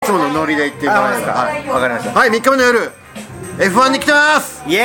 いつものノリで行ってもらえますか。 はい、わかりました。 はい、3日目の夜 F1 に来てます。 イエーイ。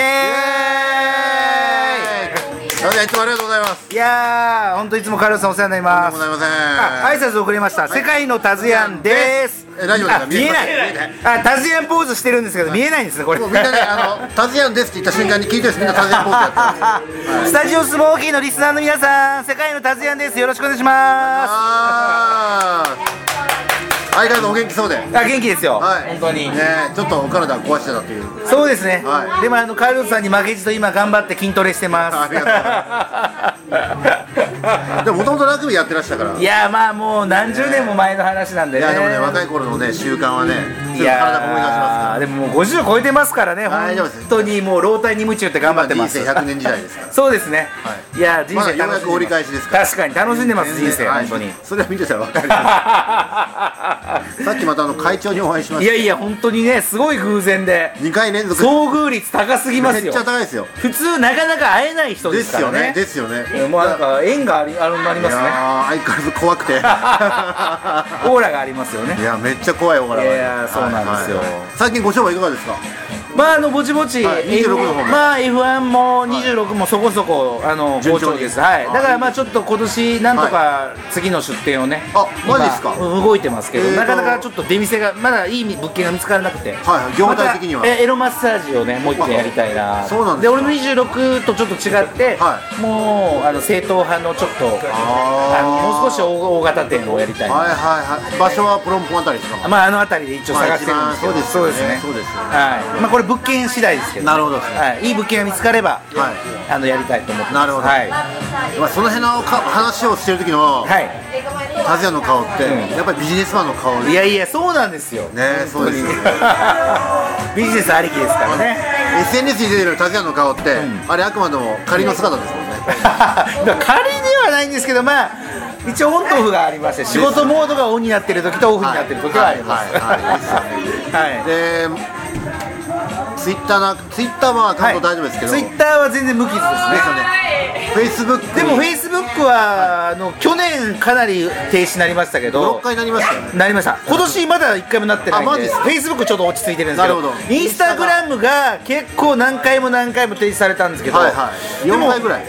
それではいつもありがとうございます。 いやー、本当いつもカルロスさんお世話になります。 とんでもございません。 挨拶遅れました。世界のタズヤンです。 大丈夫ですか。 見えない。タズヤンポーズしてるんですけど見えないんですねこれ。 みんなねタズヤンですって言った瞬間に聞いてる人みんなタズヤンポーズやってる。 スタジオスモーキーのリスナーの皆さん、世界のタズヤンです。よろしくお願いします。 相変わらずお元気そうで。 元気ですよ。 はい、 本当に。 ね、ちょっとお体壊してたという。 そうですね。 はい、 でもカルロスさんに負けじと今頑張って筋トレしてます。 ありがとうございます。でももともとラグビーやってらしたから。 いやまあもう何十年も前の話なんでね。 いやでもね、若い頃のね習慣はね、 いや体思い出しますから。 でももう50超えてますからね。本当にもう老体に夢中って頑張ってます。 人生100年時代ですから。 そうですね。いや人生ようやく折り返しですから。 確かに楽しんでます人生本当に。 それは見てたら分かります。さっきまた会長にお会いしました。 いやいや本当にね、すごい偶然で 2回連続遭遇率高すぎますよ。 めっちゃ高いですよ。 普通なかなか会えない人ですからね。 ですよね。 もうなんか縁がありますね。 相変わらず怖くてオーラがありますよね。 いやめっちゃ怖いオーラが。 いやそうなんですよ。 最近ご商売いかがですか。 まあぼちぼち、 26の方もまあ F1 も26もそこそこ好調です。はい。だからまあちょっと今年なんとか次の出店をね、 マジですか。 動いてますけど、なかなかちょっと出店がまだいい物件が見つからなくて、 業態的にはエロマッサージをねもう一回やりたいな。 そうなんで俺の26とちょっと違って、もう正統派のちょっともう少し大型店をやりたいな。 場所はプロンポンあたりですか。 まあ辺りで一応探してるんですけど。そうですね。はい。まあこれ物件次第ですけど。 なるほどですね。 はい。いい物件が見つかればやりたいと思ってます。 なるほど。はい。その辺の話をしてる時のタズヤの顔ってやっぱりビジネスマンの顔。 いやいやそうなんですよ。 ね、そうですよね。 ビジネスありきですからね。 SNS に出てるタズヤの顔ってあれあくまでも仮の姿ですもんね。 仮ではないんですけど、まあ一応オンとオフがありまして、仕事モードがオンになってる時とオフになってる時はあります。 でツイッターはちゃんと大丈夫ですけど、 ツイッターは全然無傷ですね。 フェイスブックでもフェイスブックは去年かなり停止になりましたけど、 6回なりましたよね。 なりました。今年まだ1回もなってないんで、フェイスブックちょっと落ち着いてるんですけど、インスタグラムが結構何回も停止されたんですけど、 4回ぐらい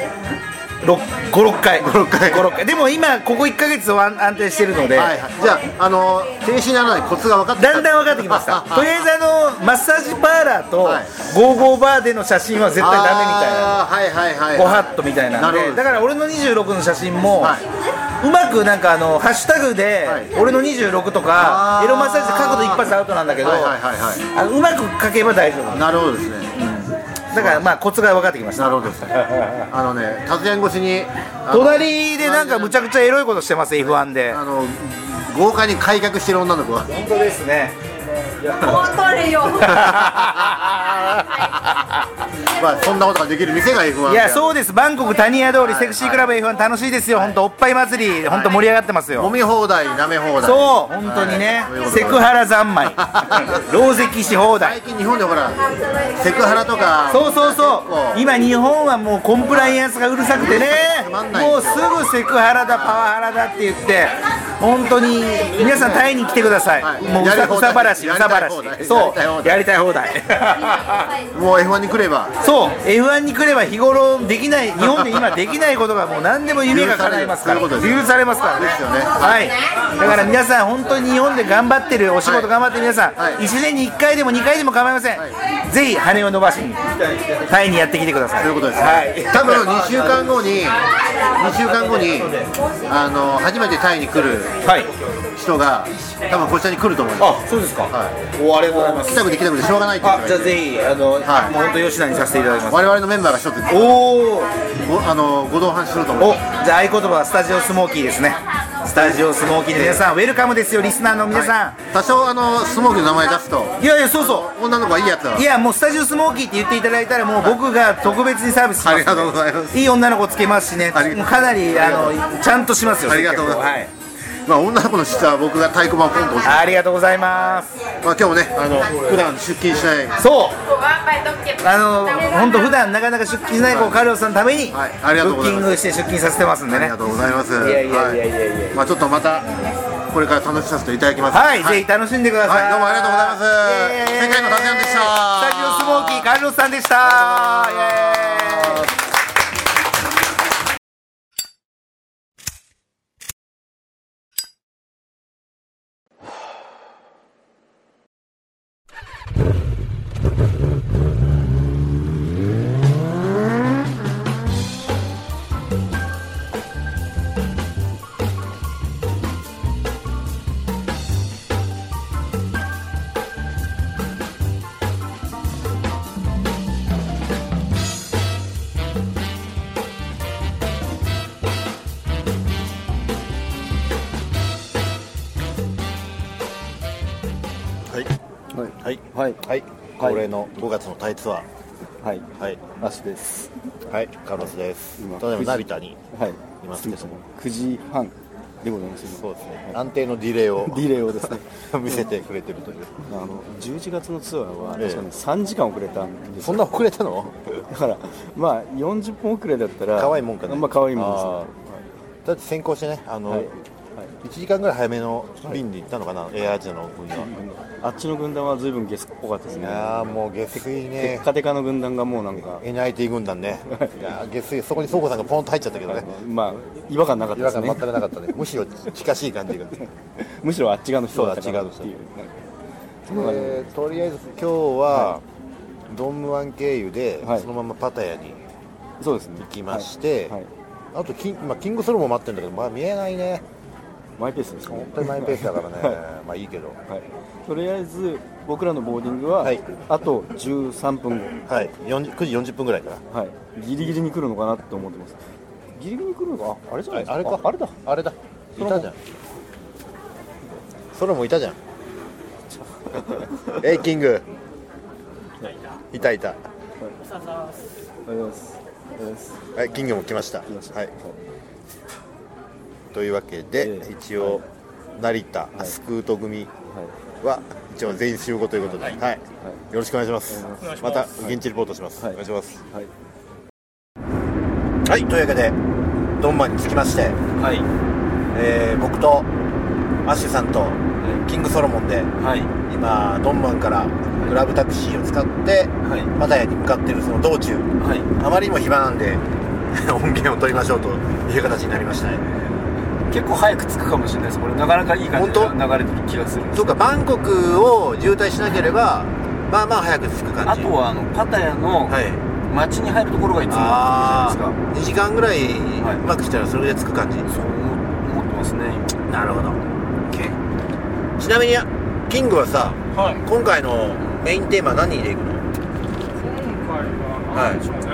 5、6回でも今ここ1ヶ月は安定してるので、 じゃあ停止にならないコツが分かってだんだん分かってきました。とりあえずマッサージパーラーとゴーゴーバーでの写真は絶対ダメみたいな、ごハットみたいなんで、だから俺の26の写真もうまくなんかハッシュタグで俺の26とかエロマッサージで角度一発アウトなんだけど、うまく書けば大丈夫。 なるほどですね。 だからまあコツが分かってきました。 なるほどですね。タズヤン越しに隣でなんかむちゃくちゃエロいことしてます F1 で。 豪快に開脚してる女の子が。 本当ですね。 本当によ。 まあそんなことができる店が F1。 いやそうです。バンコクタニヤ通りセクシークラブ F1 楽しいですよ。本当おっぱい祭り本当盛り上がってますよ。 飲み放題舐め放題。 そう本当にね。セクハラ三昧、浪石し放題。 最近日本でほらセクハラとか。 そう今日本はもうコンプライアンスがうるさくてね、もうすぐセクハラだパワハラだって言って本当に皆さんタイに来てください。もううさばらしそうやりたい放題。 もう F1 に来れば。 そう F1 に来れば日頃できない日本で今できないことがもう何でも夢が叶いますから、許されますからね。はい。だから皆さん本当に日本で頑張ってるお仕事頑張ってる皆さん、1年に1回でも2回でも構いません。ぜひ羽を伸ばしにタイにやってきてください。 ということです。多分2週間後に初めてタイに来る人が多分こちらに来ると思います。 あ、そうですか。お、ありがとうございます。 来たくてしょうがないって。 じゃあぜひもう本当吉田にさせていただきます。 我々のメンバーが一つご同伴すると思う。 じゃあ合言葉はスタジオスモーキーですね。スタジオスモーキーの皆さん、ウェルカムですよ、リスナーの皆さん。 多少スモーキーの名前出すと、 いやそう女の子がいいやつは、 いやもうスタジオスモーキーって言っていただいたらもう僕が特別にサービスします。 ありがとうございます。 いい女の子つけますしね、もうかなりちゃんとしますよ。 ありがとうございます。まあ女の子の質は僕が太鼓判をポンと押して。 ありがとうございます。 まあ今日もね普段出勤しない。 そう本当普段なかなか出勤しない子カルロスさんのためにブッキングして出勤させてますんでね。 ありがとうございます。 いやまあちょっとまたこれから楽しませていただきます。 はい、ぜひ楽しんでください。 はい、どうもありがとうございます。世界の達也でした。 スタジオスモーキーカルロスさんでした。イエーイ。 はい、恒例の5月のタイツアー。 はい、アシです。 はい、カルロスです。ただいま成田にいますけども、 9時半でございます。 そうですね。安定のディレイをですね見せてくれてるという。 11月のツアーは確かに3時間遅れたんです。 そんな遅れたの？ だからまあ40分遅れだったら可愛いもんかね。 まあ可愛いもんです。 だって先行してね、1時間ぐらい早めの便で行ったのかな、エアアジアの軍団。 あっちの軍団は随分ゲスっぽかったですね。 いやもう下水ね。 テッカテカの軍団がもうなんか NIT 軍団ね。いや下水、そこに倉庫さんがポンと入っちゃったけどね。 まあ違和感なかったですね。 違和感全くなかったね。むしろ近しい感じが。 むしろあっち側の人だったからっていう。とりあえず今日はドンムワン経由でそのままパタヤに行きまして、あとキングソロも待ってるんだけど、まあ見えないね。 マイペースですね。 本当にマイペースだからね。まあいいけど。 とりあえず僕らのボーディングはあと13分後。 はい。9時40分ぐらいから。 はい。ギリギリに来るのかなと思ってます。ギリギリに来るのか？あれじゃないですか。 あれか。あれだ。いたじゃん。ソロもいたじゃん。キング。いた。はい、キングも来ました。はい。というわけで、一応成田スクート組は一応全員集合ということで、はい、よろしくお願いします。また現地リポートします。お願いします。はい、というわけでドンマンに着きまして、僕とアッシュさんとキングソロモンで今ドンマンからグラブタクシーを使ってパタヤに向かっているその道中、あまりにも暇なんで音源を取りましょうという形になりましたね。 結構早く着くかもしれないです。これなかなかいい感じで流れてる気がするんです。 そうか、バンコクを渋滞しなければまあまあ早く着く感じ。 あとはパタヤの街に入るところがいつもじゃないですか。2時間ぐらいうまくしたらそれで着く感じ。 そう思ってますね。 なるほど。ちなみにキングはさ、今回のメインテーマ何でいくの？ 今回は何でしょうね。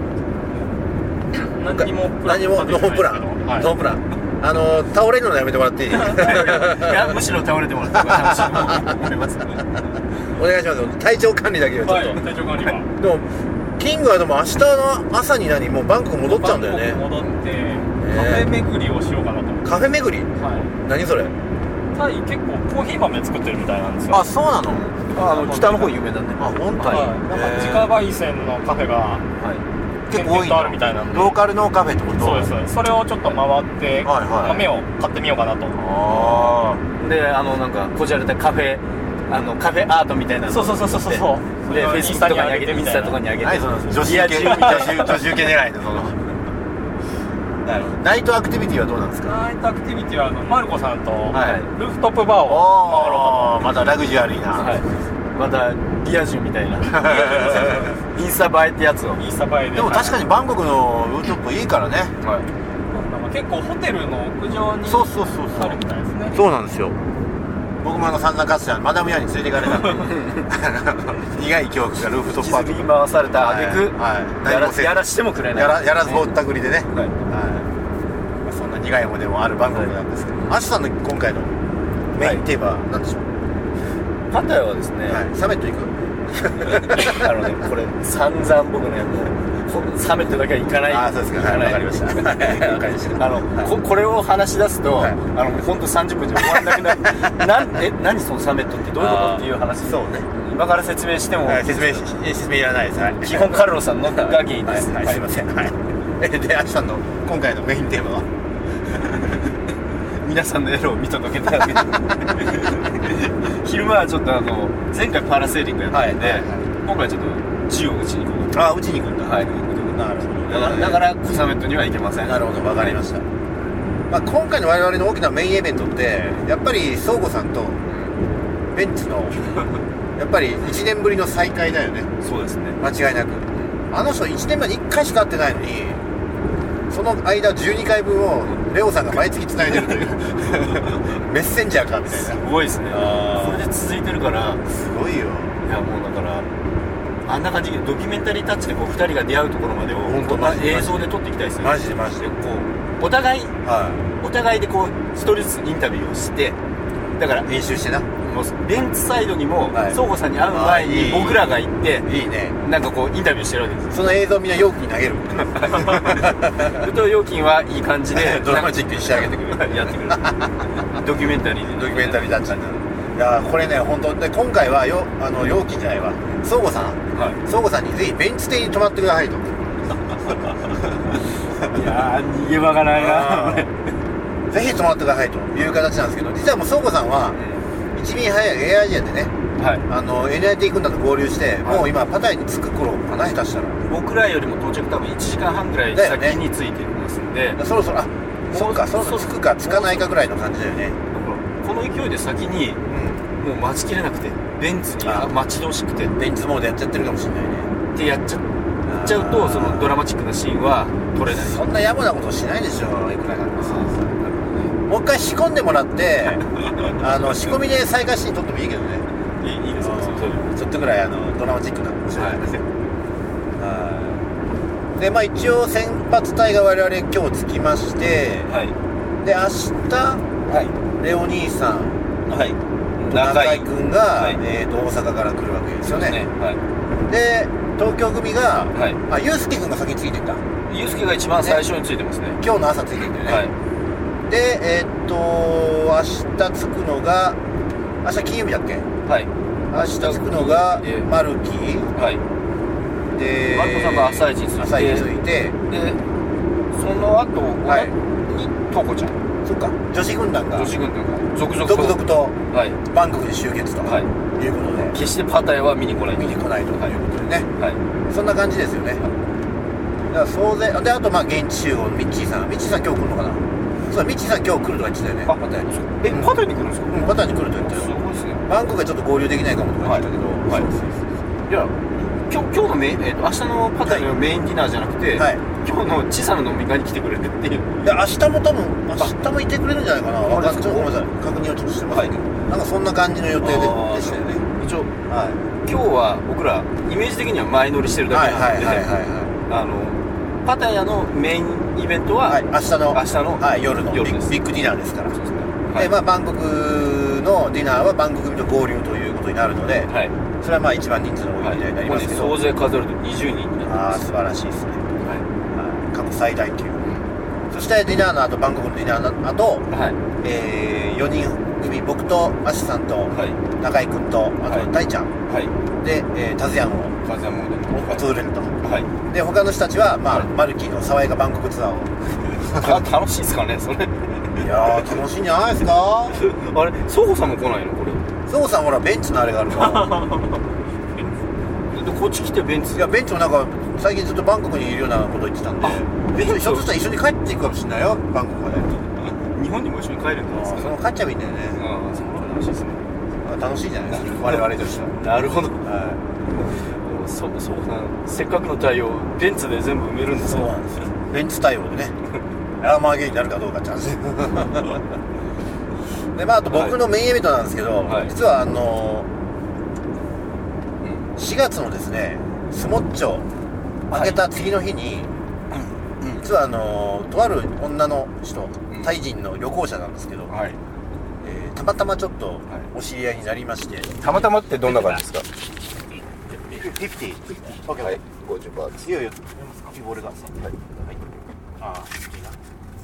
何もノープラン。倒れるのやめてもらっていい？いや、むしろ倒れてもらって楽しいと思います。 お願いします。体調管理だけはちょっと。 体調管理は。 でもキングはでも明日の朝にもうバンコク戻っちゃうんだよね。 戻ってカフェ巡りをしようかなと思って。 カフェ巡り？何それ？ タイ結構コーヒー豆作ってるみたいなんですよ。 あ、そうなの？ 北の方有名だね。 あ、本当に。 なんか自家焙煎のカフェが結構多いあるみたいなんで。 ローカルのカフェってこと？ そうです。それをちょっと回って豆を買ってみようかなと。 で、なんかこじゃれたカフェアートみたいなの。 そう。 で、フェイスブックとかに上げて、インスタとかに上げて。 女子受け狙いのその。ナイトアクティビティはどうなんですか？ ナイトアクティビティはマルコさんとルーフトップバーを回ろうかと。 またラグジュアリーな。 またリア充みたいなインスタ映えってやつを。 インスタ映えで。 でも確かにバンコクのルーフトップいいからね。 結構ホテルの屋上にあるみたいですね。 そうなんですよ。僕もサンナカスヤマダムヤに連れて行かれた苦い記憶がルーフトップパートに回された挙句やらしてもくれない。 やらずぼったくりでね。そんな苦い思い出もあるバンコクなんですけど、アシュさんの今回のメインテーマは何でしょう？ パタヤはですね、 サメット行く？ これ散々僕ね、もうサメットだけは行かない。 あ、そうですか。わかりました。わかりました。 これを話し出すと、本当30分じゃ終わんなくなる。何そのサメットってどういうことっていう話。 そうね。 今から説明しても説明いらないです。 基本カルロさんのが原因です。 すいません。で、アシュさんの今回のメインテーマは皆さんのエロを見届けたわけで昼間はちょっと前回パラセーリングやったんで、今回ちょっと銃を撃ちに行こうと。 撃ちに行くんだ。 はい、 なるほど。 だからコサメットには行けません。 なるほど、わかりました。まあ、今回の我々の大きなメインイベントってやっぱり相互さんとベンツのやっぱり1年ぶりの再会だよね。 そうですね、 間違いなく。あの人1年前に1回しか会ってないのに、その間12回分をレオさんが毎月つないでるというメッセンジャーかみたいな。 すごいですね。それで続いてるからすごいよ。 いやもうだからあんな感じでドキュメンタリータッチでこう2人が出会うところまでを本当映像で撮っていきたいですよね。 マジでマジで。 こうお互いでこう一人ずつインタビューをして、だから練習してな。 もうベンツサイドにも相互さんに会う前に僕らが行っていいね、 なんかこうインタビューしてるわけですよ。 その映像みんな容器に投げるそれと料金はいい感じでドラマチックに仕上げてくれるやってくれるドキュメンタリーでドキュメンタリーだったんだ。いやこれね本当で、今回は容器じゃないわ、相互さん、相互さんにぜひベンツ邸に泊まってくださいと。 いや逃げ場がないなぜひ泊まってくださいという形なんですけど、実はもう相互さんは一便早いエアアジアでね、NIT 軍団と合流して、もう今パタヤに着く頃かな、下手したら僕らよりも到着多分1時間半ぐらい先に着いてますんで、 そろそろそうか、そろそろ着くか着かないかぐらいの感じだよね。 この勢いで先にもう待ちきれなくて、ベンツに待ち遠しくてベンツモードやっちゃってるかもしれないね。 ってやっちゃうと、そのドラマチックなシーンは撮れない。 そんな野暮なことしないでしょ、いくらなんでさ。もう一回仕込んでもらって仕込みで再開シーン撮ってもいいけどね。 いいですね。 ちょっとぐらいドラマチックな面白いですね。でまあ一応先発隊が我々今日着きまして、で明日、レオ兄さん、中井君が、大阪から来るわけですよね。で東京組が、ユースケ君が先についてた。 ユースケが一番最初についてますね。 今日の朝ついてるんだよね。で明日着くのが、明日金曜日だっけ？明日着くのがマルキー、でマルコさんが朝一に着いて、でその後にトコちゃん、 そっか、女子軍団が続々とバンコクに集結ということで、 決してパタヤは見に来ないということでね、そんな感じですよね。だから総勢で、あとまあ現地集合のミッチーさん今日来るのかな。そう、ミッチーさん今日来るとか言ってたよね。パタヤに。 パタヤに来るんですか？ パタヤに来ると言ってたよ。すごいですね。バンコクはちょっと合流できないかもとか言ってたけど、 いや今日の明日のパタヤのメインディナーじゃなくて、今日の小さな飲み会に来てくれるっていう。 で明日も多分いてくれるんじゃないかな。ちょっとごめんなさい、確認をちょっとしてませんけど、なんかそんな感じの予定でしたよね。一応今日は僕らイメージ的には前乗りしてるだけなんで、パタヤのメインイベントは明日の夜のビッグディナーですから。でバンコクのディナーはバンコクと合流ということになるので、それはまあ一番人数の多いディナーになりますけど、 総勢数えると20人になります。 素晴らしいですね。過去最大級。そしてディナーの後、バンコクのディナーの後、4人組、僕とアシさんと中井君とあと大ちゃんでタズヤンを訪れると。で他の人たちはマルキーの爽やかバンコクツアーを。 楽しいですかねそれ。 いやー楽しいんじゃないですか。 あれ、ソゴさんも来ないのこれ？ ソゴさんほらベンツのあれがあるからこっち来てベンツ。 いやベンツもなんか最近ずっとバンコクにいるようなこと言ってたんで、ひょっとしたら一緒に帰っていくかもしれないよ、バンコクまで。 日本にも一緒に帰るんですか？ その帰っちゃえばいいんだよね。 楽しいですね。 楽しいじゃないですか、我々としては。 なるほど。そうか、せっかくの対応ベンツで全部埋めるんですよ。 そうなんですよ、ベンツ対応でねアーマーゲイになるかどうかって話であと僕のメインイベントなんですけど、実は4月のですねスモッチョ開けた次の日に、実はとある女の人、タイ人の旅行者なんですけど、たまたまちょっとお知り合いになりまして。 たまたまってどんな感じですか ？50。 はい、50バーツ。 いやいや、ボールが。ああ、いいな。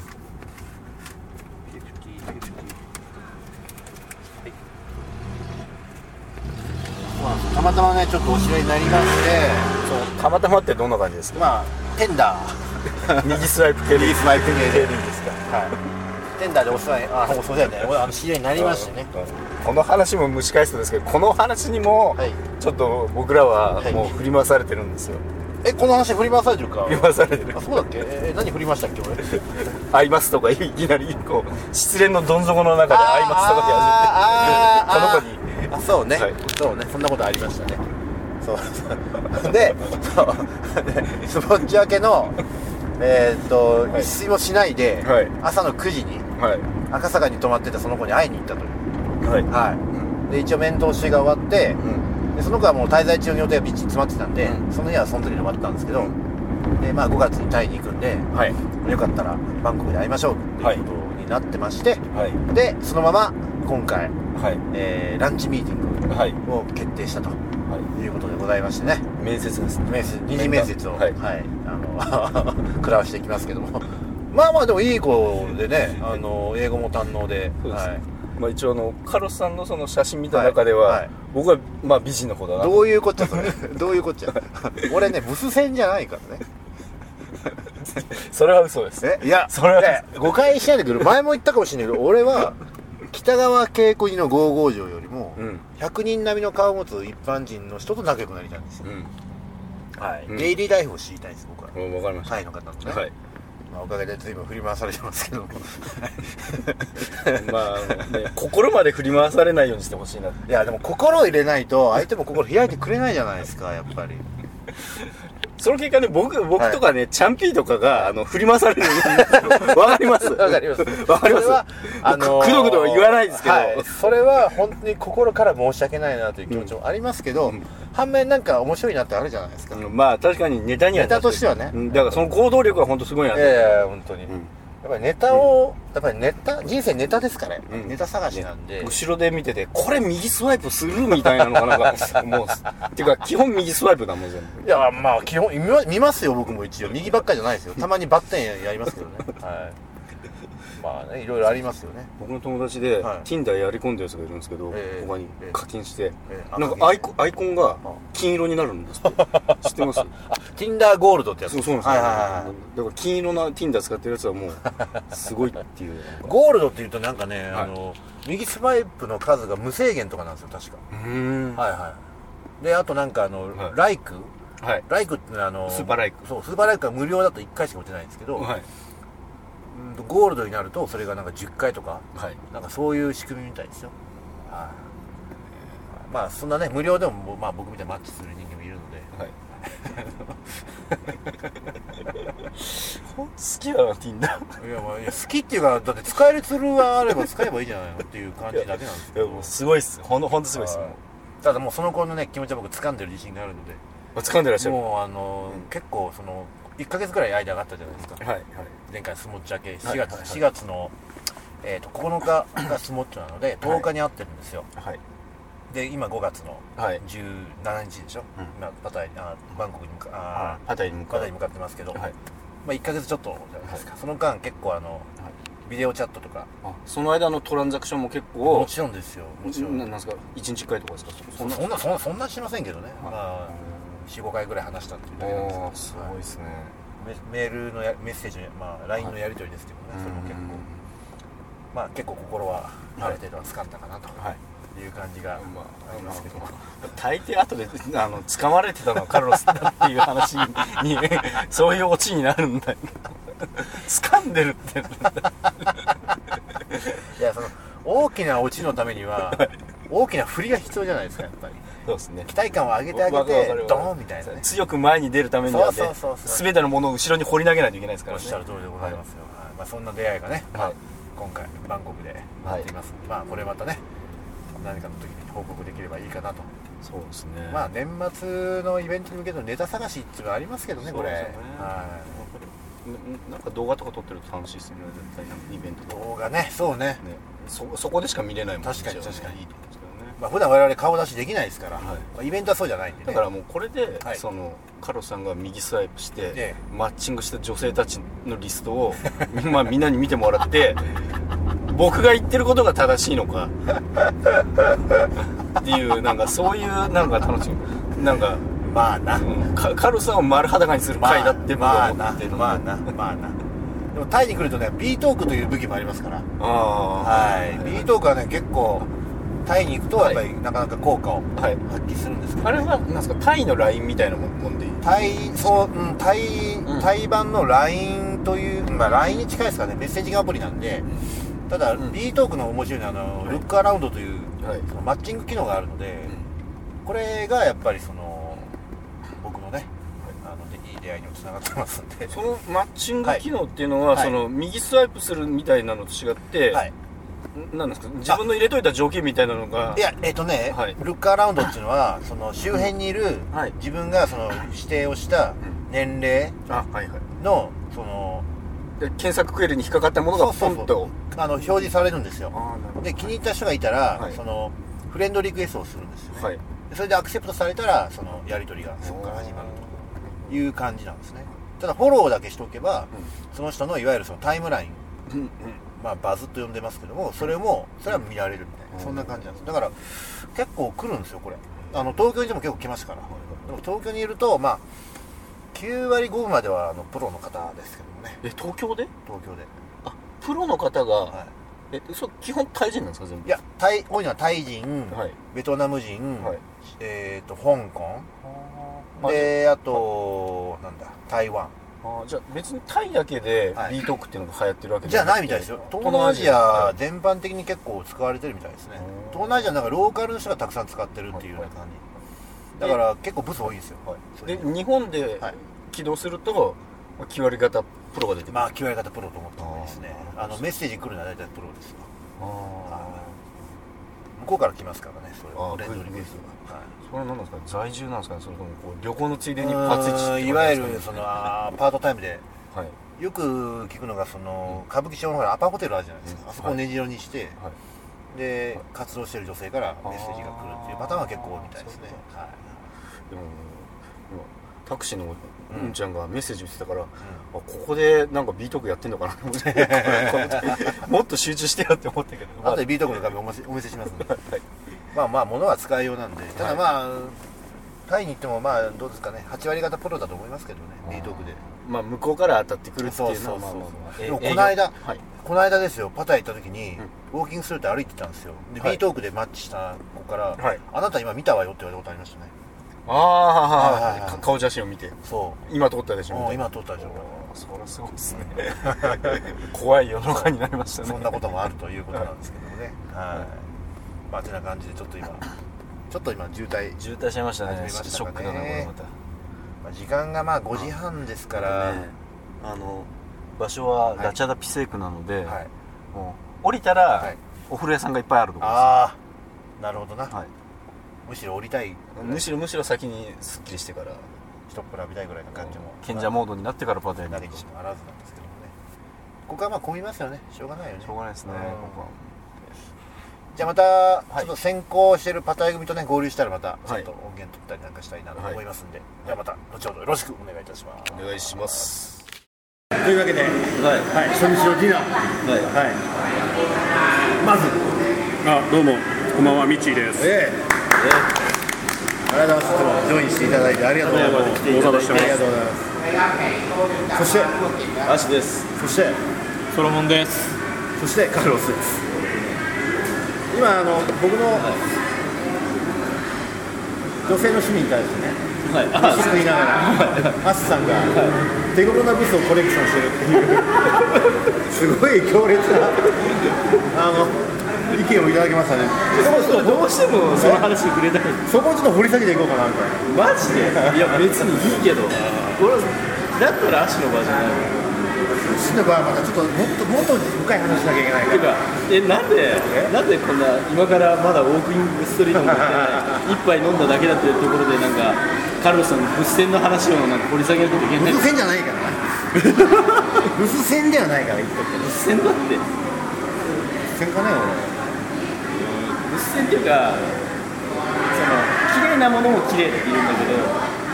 たまたまね、ちょっとお知り合いになりまして。 そう、たまたまってどんな感じですか？ テンダー。右スワイプ系で。 右スワイプ系で。 ですか。 テンダーでお世話に放送だよね知り合いになりましてね、 この話も蒸し返すんですけど、この話にもちょっと僕らはもう振り回されてるんですよ。 この話振り回されてるか。 振り回されてる。 そうだっけ。何振りましたっけ俺。 会いますとかいきなりこう失恋のどん底の中で会いますとかって始めて、この子にそうね、そうね、そんなことありましたね。そうでスポッチ明けの一睡もしないで、朝の9時に赤坂に泊まってたその子に会いに行ったという。で一応面通しが終わって、でその子はもう滞在中の予定がびっちり詰まってたんで、その日はその時に終わったんですけど、で5月にタイに行くんで、よかったらバンコクで会いましょうっていうことになってまして、でそのまま今回、ランチミーティングを決定したということでございましてね。 面接ですね。 二次面接を食らわしていきますけども、まあでもいい子でね、英語も堪能で。 一応カロスさんのその写真見た中では、僕は美人の子だな。 どういうこっちゃそれ。どういうこっちゃ。俺ねブス戦じゃないからね。 それは嘘です。 いやそれは誤解しないでくる。前も言ったかもしれないけど、俺は北川景子寺の55条よりも100人並みの顔を持つ一般人の人と仲良くなりたいんですよ。デイリーライフを知りたいんです僕は。 わかりました。 タイの方のね。おかげで随分振り回されてますけども心まで振り回されないようにしてほしいな。 いやでも心を入れないと相手も心開いてくれないじゃないですか、やっぱり。 その結果ね、僕とかね、チャンピーとかが振り回されるようにわかります。 わかります。 わかります。くどくどは言わないですけど、 それは本当に心から申し訳ないなという気持ちもありますけど、反面なんか面白いなってあるじゃないですか。 確かにネタにはネタとしてはね。 だからその行動力は本当すごいな。 いや本当に。やっぱりネタを、人生ネタですからね。ネタ探しなんで。 後ろで見てて、これ右スワイプするみたいなのがなんか、もう、っていうか基本右スワイプだもん全部。 いや、基本見ますよ僕も一応。右ばっかりじゃないですよ。たまにバッテンやりますけどね。いろいろありますよね。 僕の友達で Tinder やり込んだやつがいるんですけど、他に課金して、なんかアイコンが金色になるんですって。知ってます？ Tinder ゴールドってやつ。 そうなんですよ。だから金色な Tinder 使ってるやつはもうすごいっていう。 ゴールドっていうとなんかね、右スワイプの数が無制限とかなんですよ確か。であとなんかライクってスーパーライク。 そう、スーパーライクは無料だと1回しか打てないんですけど。ゴールドになるとそれがなんか10回とか、なんかそういう仕組みみたいですよ。そんなね無料でも僕みたいにマッチする人間もいるので。 好きだな Tinder。 いや好きっていうか、だって使えるツールがあれば使えばいいじゃないのっていう感じだけなんですけど。 すごいっす。ほんとすごいっす。 ただもうその子のね気持ちは僕掴んでる自信があるので。 掴んでらっしゃる。 もう結構その1ヶ月ぐらい間があったじゃないですか。前回スモッチ明け4月の9日がスモッチなので10日に会ってるんですよ。で今5月の17日でしょ。今バンコクにパタイに向かってますけど、1ヶ月ちょっとじゃないですか。その間結構ビデオチャットとか。 その間のトランザクションも結構。 もちろんですよ。もちろん。 なんですか1日1回とかですか。 そんなしませんけどね。4、5回ぐらい話したっていうだけなんですけど。 すごいですね。 メールのメッセージ、LINE のやり取りですけどね。それも結構心はある程度は掴んだかなという感じがありますけど。 大抵後で掴まれてたのはカルロスだっていう話にそういうオチになるんだよ。掴んでるっていや、その大きなオチのためには大きな振りが必要じゃないですか、やっぱり。 そうですね。 期待感を上げてドーンみたいなね。 強く前に出るためにはね、全てのものを後ろに放り投げないといけないですからね。 おっしゃる通りでございますよ。そんな出会いがね、今回バンコクで待っています。これまたね、何かの時に報告できればいいかなと。 そうですね。 年末のイベントに向けてのネタ探しっていうのはありますけどね、これ。 なんか動画とか撮ってると楽しいですよね、絶対イベント動画ね。そうね。 そこでしか見れないもん。 確かに。普段我々顔出しできないですから、イベントはそうじゃないんでね。 だからもうこれでカロスさんが右スワイプしてマッチングした女性たちのリストをみんなに見てもらって、僕が言ってることが正しいのかっていう、なんかそういうなんか楽しみ、なんかまあな、 カロスさんを丸裸にする回だって僕は思ってる。 まあなでもタイに来るとね B トークという武器もありますから、はい、B トークはね結構タイに行くとやっぱりなかなか効果を発揮するんですけど、 あれはなんですか、タイの LINE みたいなもんでいい？ タイ版の LINE という、LINE に近いですかね、メッセージアプリなんで、ただ B トークの面白いのはルックアラウンドというそのマッチング機能があるので、これがやっぱりその僕のねいい出会いにもつながってますんで、 そのマッチング機能っていうのは、その右スワイプするみたいなのと違って、なんですか、自分の入れといた条件みたいなのが、 いやルックアラウンドっていうのはその周辺にいる自分がその指定をした年齢のその検索クエリに引っかかったものがポンと表示されるんですよ。で気に入った人がいたら、そのフレンドリクエストをするんですよね。それでアクセプトされたらそのやり取りがそこから始まるという感じなんですね。ただフォローだけしておけば、その人のいわゆるそのタイムライン、バズと呼んでますけども、それは見られるみたいな、そんな感じなんです。だから結構来るんですよこれ。東京にでも結構来ますから。でも東京にいると9割5分まではプロの方ですけどもね。 東京でプロの方が、基本タイ人なんですか？全部。 いや多いのはタイ人、ベトナム人、香港で、あとなんだ台湾。 じゃあ別にタイだけで B トークっていうのが流行ってるわけじゃないみたいですよ。東南アジア全般的に結構使われてるみたいですね。東南アジアなんかローカルの人がたくさん使ってるっていうような感じだから結構ブス多いんですよ。 で日本で起動すると9割方プロが出てくる。 9割方プロと思った方がいいですね。メッセージ来るのは大体プロですよ。向こうから来ますからね、それは。 それは何なんですか？在住なんですかね？それとも旅行のついでにパツイチ、 いわゆるそのパートタイムで、よく聞くのがその歌舞伎町のアパホテルあるじゃないですか。あそこを根城にして、で活動している女性からメッセージが来るっていうパターンは結構多いみたいですね。 でもタクシーのうんちゃんがメッセージ打ってたから、ここでなんか B トークやってんのかなと思ってもっと集中してよって思ったけど、 あとで B トークの画面お見せしますので物は使いようなんで、ただタイに行ってもどうですかね、8割方プロだと思いますけどね、 B トークで向こうから当たってくるっていうのはでもこの間ですよ、パタヤ行った時にウォーキングするって歩いてたんですよ。で B トークでマッチした子からあなた今見たわよって言われたことありましたね。 顔写真を見て、今撮ったでしょ。 今撮ったでしょ。 そりゃすごいですね。怖い世の中になりましたね。 そんなこともあるということなんですけどもね。てな感じでちょっと今渋滞しちゃいましたね。ショックだなこれまた。 時間が5時半ですから、 場所はラチャダピセークなので、もう降りたらお風呂屋さんがいっぱいあるところです。 なるほどな。むしろ降りたい、 むしろ先にスッキリしてから一っ風呂浴びたいぐらいの感じも賢者モードになってからパターンになりにしもあらずなんですけどもね。ここは混みますよね。しょうがないよね。 しょうがないですね。 じゃあまたちょっと先行してるパタヤ組とね合流したらまたちょっと音源取ったりなんかしたいなと思いますんで、じゃあまた後ほどよろしくお願いいたします。 お願いします。 というわけで、初日のディナー、まずどうもこんばんは、ミッチーです。 ありがとうございます。ジョインしていただいてありがとうございます。 ご無沙汰してます。 ありがとうございます。そしてアシです。 そしてソロモンです。 そしてカルロスです。今僕の女性の趣味に対してね、飯食いながらアシさんが手頃なブスをコレクションしてるっていうすごい強烈な意見をいただきましたね。 どうしてもその話に触れたい。 そこをちょっと掘り下げていこうかなみたいな。 マジで？いや別にいいけど、俺だったら足の場じゃない。 足の場はまたちょっともっと深い話しなきゃいけないから。 なんでこんな今からまだウォーキングストリートに行ってない一杯飲んだだけだというところでなんかカルロスさんの物戦の話をなんか掘り下げるといけない。 物戦じゃないから物戦ではないから言っとくけど。 物戦だって物戦かね俺。 物戦っていうか、綺麗なものも綺麗って言うんだけど、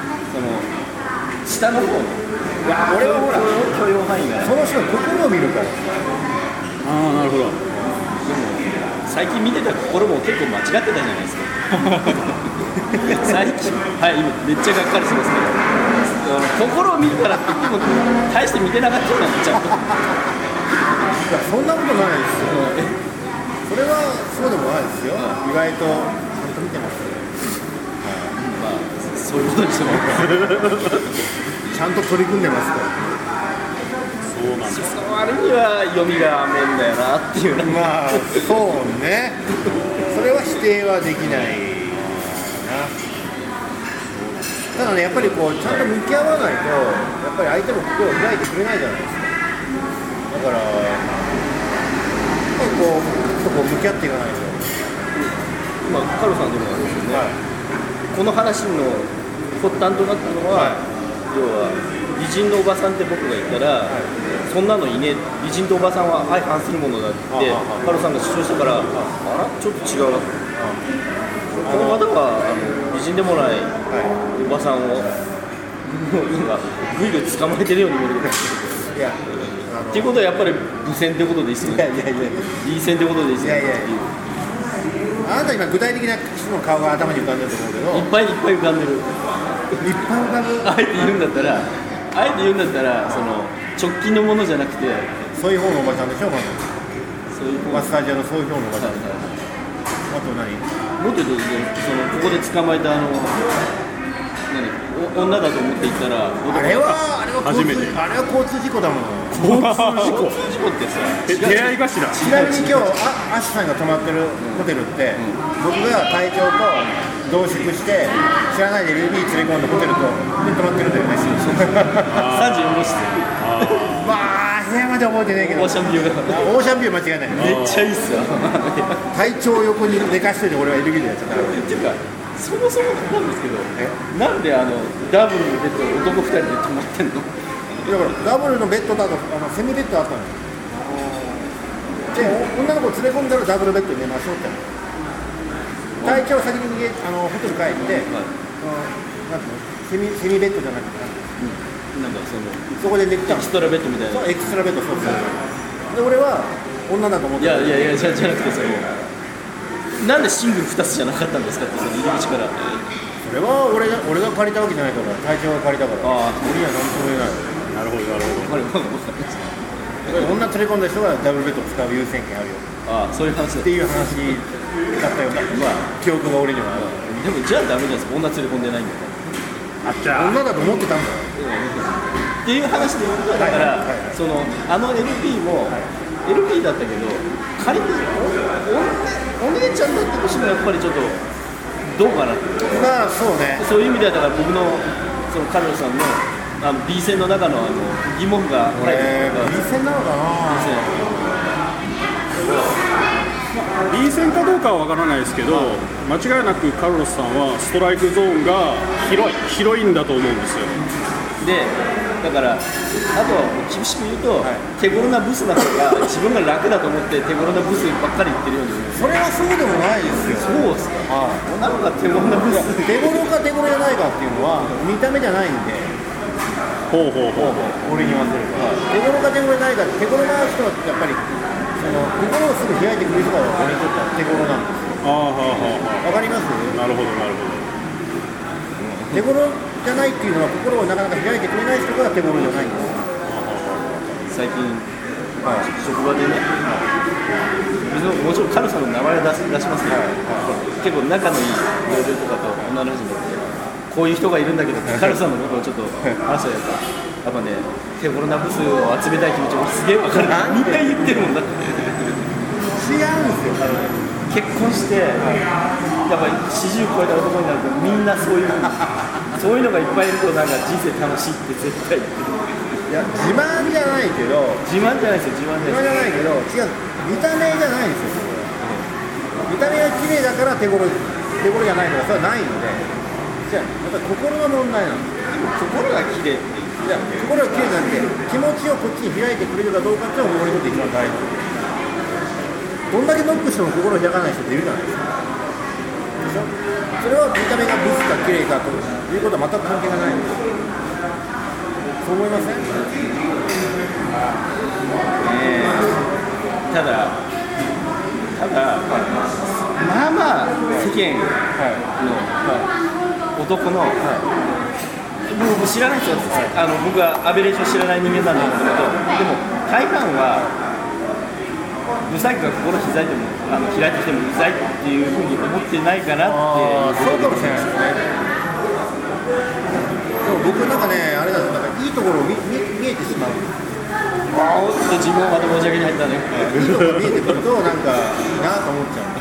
下の方の俺はほら許容範囲がその人の心を見るから。 なるほど。でも最近見てた心も結構間違ってたじゃないですか。最近今めっちゃがっかりしますけど、 心を見るからって言っても大して見てなかったよな、ちゃんと。 いやそんなことないですよ。それはそうでもないですよ。意外とちゃんと見てますよ。 まあそういうことにしてもちゃんと取り組んでますから。 そうなんです。その割には読みが甘いんだよなっていう。 まあそうね。それは否定はできないな。ただね、やっぱりこうちゃんと向き合わないとやっぱり相手も心を開いてくれないじゃないですか。だからやっぱりこうちょっとこう向き合っていかないと。 まあカロさんでもあるんですよね、はい、この話の発端となったのは、はい、要は美人のおばさんって僕が言ったら、はい、そんなのいねえ、美人とおばさんは相反するものだってカロさんが主張したから、あらちょっと違うなと。この方は美人でもないおばさんを今ぐいぐい捕まえてるように見える。いやっていうことはやっぱり無線ってことでいいですよね。いい線ってことでいいですよね。 あなた今具体的な人の顔が頭に浮かんでると思うけど、 いっぱい浮かんでる。 いっぱい浮かぶ。 あえて言うんだったらその直近のものじゃなくて、 そういう方のおばちゃんでしょ、まず。 そういうマッサージ屋のそういう方のおばちゃん。あと何？ もっと言うとここで捕まえた女だと思って行ったら、 あれは交通事故だもん。 交通事故ってさ、 出会い頭。ちなみに今日アシさんが泊まってるホテルって、僕が隊長と同宿して知らないでルビー連れ込んだホテルとで泊まってるんだよね。 34号室。 まあ部屋まで覚えてないけど、 オーシャンビューがオーシャンビュー間違いない。 めっちゃいいっすよ。 隊長横に寝かしといて俺は LB でやっちゃった。 っていうかそもそもなんですけど、なんでダブルのベッド男2人で泊まってんの？ だからダブルのベッドだとセミベッドあったのよ。で女の子連れ込んだらダブルベッドに寝ましょうって。隊長は先にホテル帰って、なんていうのセミベッドじゃなくて、 なんかそこで寝てたの。 エクストラベッドみたいな。 そうエクストラベッド、そうそう。で俺は女だと思って。 いやじゃなくてなんでシングル2つじゃなかったんですかって入り口から。 それは俺が借りたわけじゃないから、隊長が借りたから。俺には何とも言えない。 なるほど。 女連れ込んだ人がダブルベッドを使う優先権あるよ。 そういう話っていう話だったような、記憶が俺にはある。 でもじゃあダメじゃないですか、女連れ込んでないんだから。 女だと思ってたんだよ。 っていう話で言うと、だから、LP も、LP だったけど、仮にお姉ちゃんだったとしてもやっぱりちょっとどうかなって。 まあそうね。 そういう意味ではだから僕のカルロさんのB 線の中の疑問が入ってる。 B 線なのかな。 B 線かどうかは分からないですけど、間違いなくカルロスさんはストライクゾーンが広いんだと思うんですよ。 でだからあとは厳しく言うと、手頃なブスな方が自分が楽だと思って手頃なブスばっかり言ってるように。 それはそうでもないですよ。 そうですか。なんか手頃なブス。 手頃か手頃じゃないかっていうのは見た目じゃないんで。 俺に言わせると、手頃か手頃じゃないか。手頃な人はやっぱり心をすぐ開いてくれる人が俺にとっては手頃なんですよ。わかります？ なるほど。 手頃じゃないっていうのは心をなかなか開いてくれない人が手頃じゃないんです。 最近、職場でね、もちろんカルさんの名前を出しますけど、結構仲のいい同僚とかと女の人でこういう人がいるんだけど、カルさんのことをちょっと話したらやっぱね、手頃なブスを集めたい気持ちもすげえわかる。みんな言ってるもんだって。 違うんですよ。 結婚して、やっぱり40超えた男になるとみんなそういうのがいっぱいいるとなんか人生楽しいって絶対言ってる。 いや自慢じゃないけど。 自慢じゃないですよ。自慢じゃないけど、 違う。見た目じゃないんですよ。見た目が綺麗だから手頃じゃないのはそれはないので。じゃあやっぱり心の問題なの。 心が綺麗って。 いや心が綺麗なんで気持ちをこっちに開いてくれるかどうかっていうのが俺にとって一番大事。どんだけノックしても心を開かない人っているじゃないですか。でしょ。それは見た目がブスか綺麗かということは全く関係がないんです。そう思いません？ ただまあまあ世間の男の僕知らない人ですよ。僕はアベレージを知らない人間なんだけど、でも大半はブサイクが心開いても開いてきてもうざいっていうふうに思ってないかなって。 そうかもしれないですね。でも僕なんかね、あれなんですよ、なんかいいところを見えてしまう。 自分はまた申し訳ないんだね。 いいところ見えてくるとなんかいいなと思っちゃう。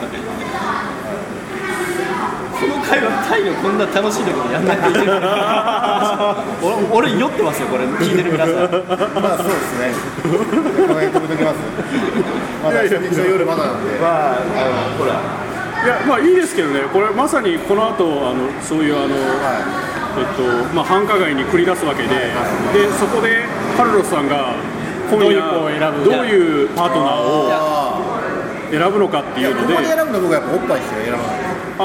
この会話タイがこんな楽しい時にやんなきゃいけない俺酔ってますよ、これ聞いてる皆さん。 まあそうですね。この辺止めときます。まだ初日の夜まだなんで。 ほら。 いや、まあいいですけどね。これまさにこの後そういうまあ繁華街に繰り出すわけで、でそこでカルロスさんが今夜どういうパートナーを選ぶのかっていうので。 ここで選ぶの僕はやっぱおっぱいしか選ばない。 前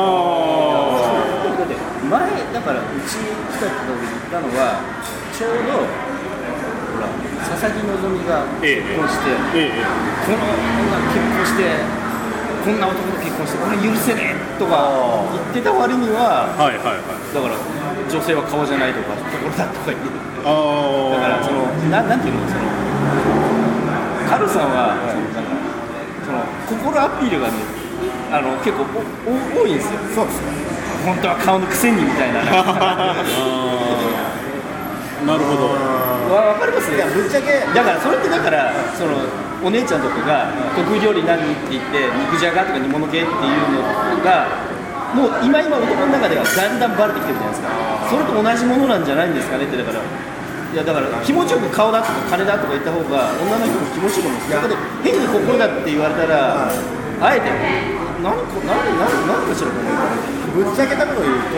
だからうち来た時に言ったのはちょうどほら佐々木希が結婚して、この女結婚してこんな男と結婚してこれ許せねえとか言ってた割には、だから女性は顔じゃないとかところだとか言って、だからなんていうのカルさんは、心アピールがね結構多いんですよ。 そうですね。 本当は顔のくせにみたいな。なるほど。 わかりますね。 ぶっちゃけだからそれってお姉ちゃんとかが得意料理何って言って肉じゃがとか煮物系っていうのがもう今男の中ではだんだんバレてきてるじゃないですか。それと同じものなんじゃないんですかねって。だから気持ちよく顔だとか金だとか言った方が女の人も気持ちよく思うんです。だから変に心だって言われたらあえて何かしらぶっちゃけたことを言うと、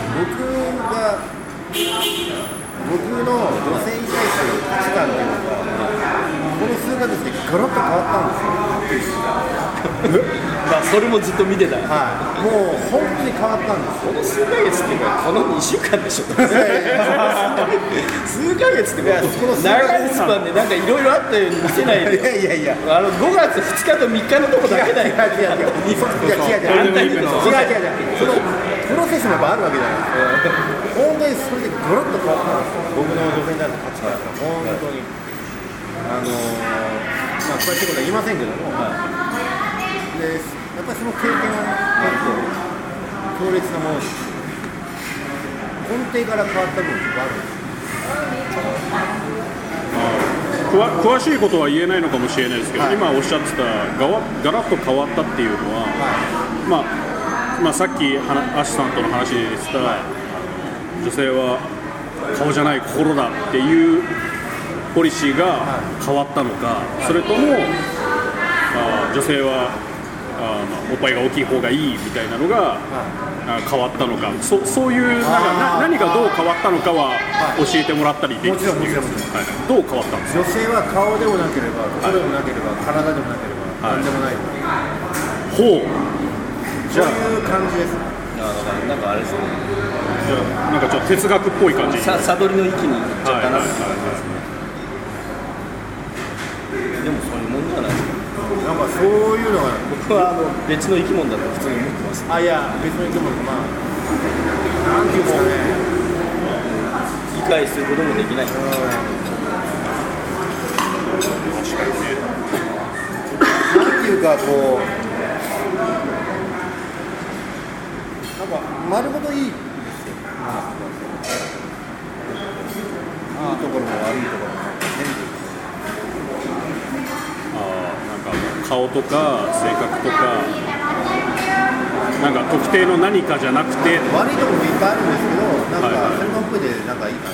僕の女性に対する価値観っていうのがこの数ヶ月でガラッと変わったんですよ。 まあそれもずっと見てた。 もう本当に変わったんです。 この数ヶ月っていうかこの2週間でしょ。数ヶ月って長いスパンでなんかいろいろあったように見せないで。 いや 5月2日と3日のとこだけだよ。 違う。そのプロセスもやっぱあるわけじゃないですか。本当にそれでガラッと変わったんですよ。僕の女性に対する価値観が本当にまあこういうことは言いませんけども、でやっぱりその経験は結構強烈なものです。根底から変わった部分があるんです。 詳しいことは言えないのかもしれないですけど、今おっしゃってたガラッと変わったっていうのは、まあさっきアシさんとの話で言ってた、女性は顔じゃない心だっていうポリシーが変わったのか、それとも女性はおっぱいが大きい方がいいみたいなのが変わったのか、そういう何がどう変わったのかは教えてもらったりできるっていう、どう変わったんですか。 女性は顔でもなければ心でもなければ体でもなければ何でもない。 ほう。 そういう感じです。 なんかあれですね。 なんかちょっと哲学っぽい感じ。 悟りの域に行っちゃったな。でもそういうもんじゃないですか。 なんかそういうのが僕は別の生き物だと普通に思ってます。 いや別の生き物なんていうんですかね、 理解することもできない。 確かにね。なんていうかこうなんか丸ごといいですよ。いいところも悪いところも全部。 顔とか性格とかなんか特定の何かじゃなくて悪いところもいっぱいあるんですけど、なんかそれの上でなんかいいかな。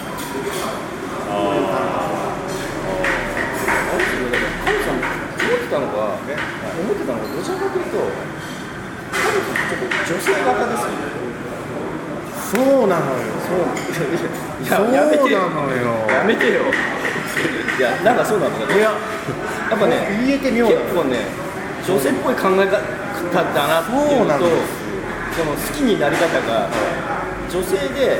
カルさん思ってたのがどちらかというとカルさんちょっと女性型ですよね。 そうなのよ。 やめてよ。いやなんかそうなのか。いややっぱね、 言えてみよう。 結構ね、女性っぽい考え方だなっていうのと、その好きになり方が女性で、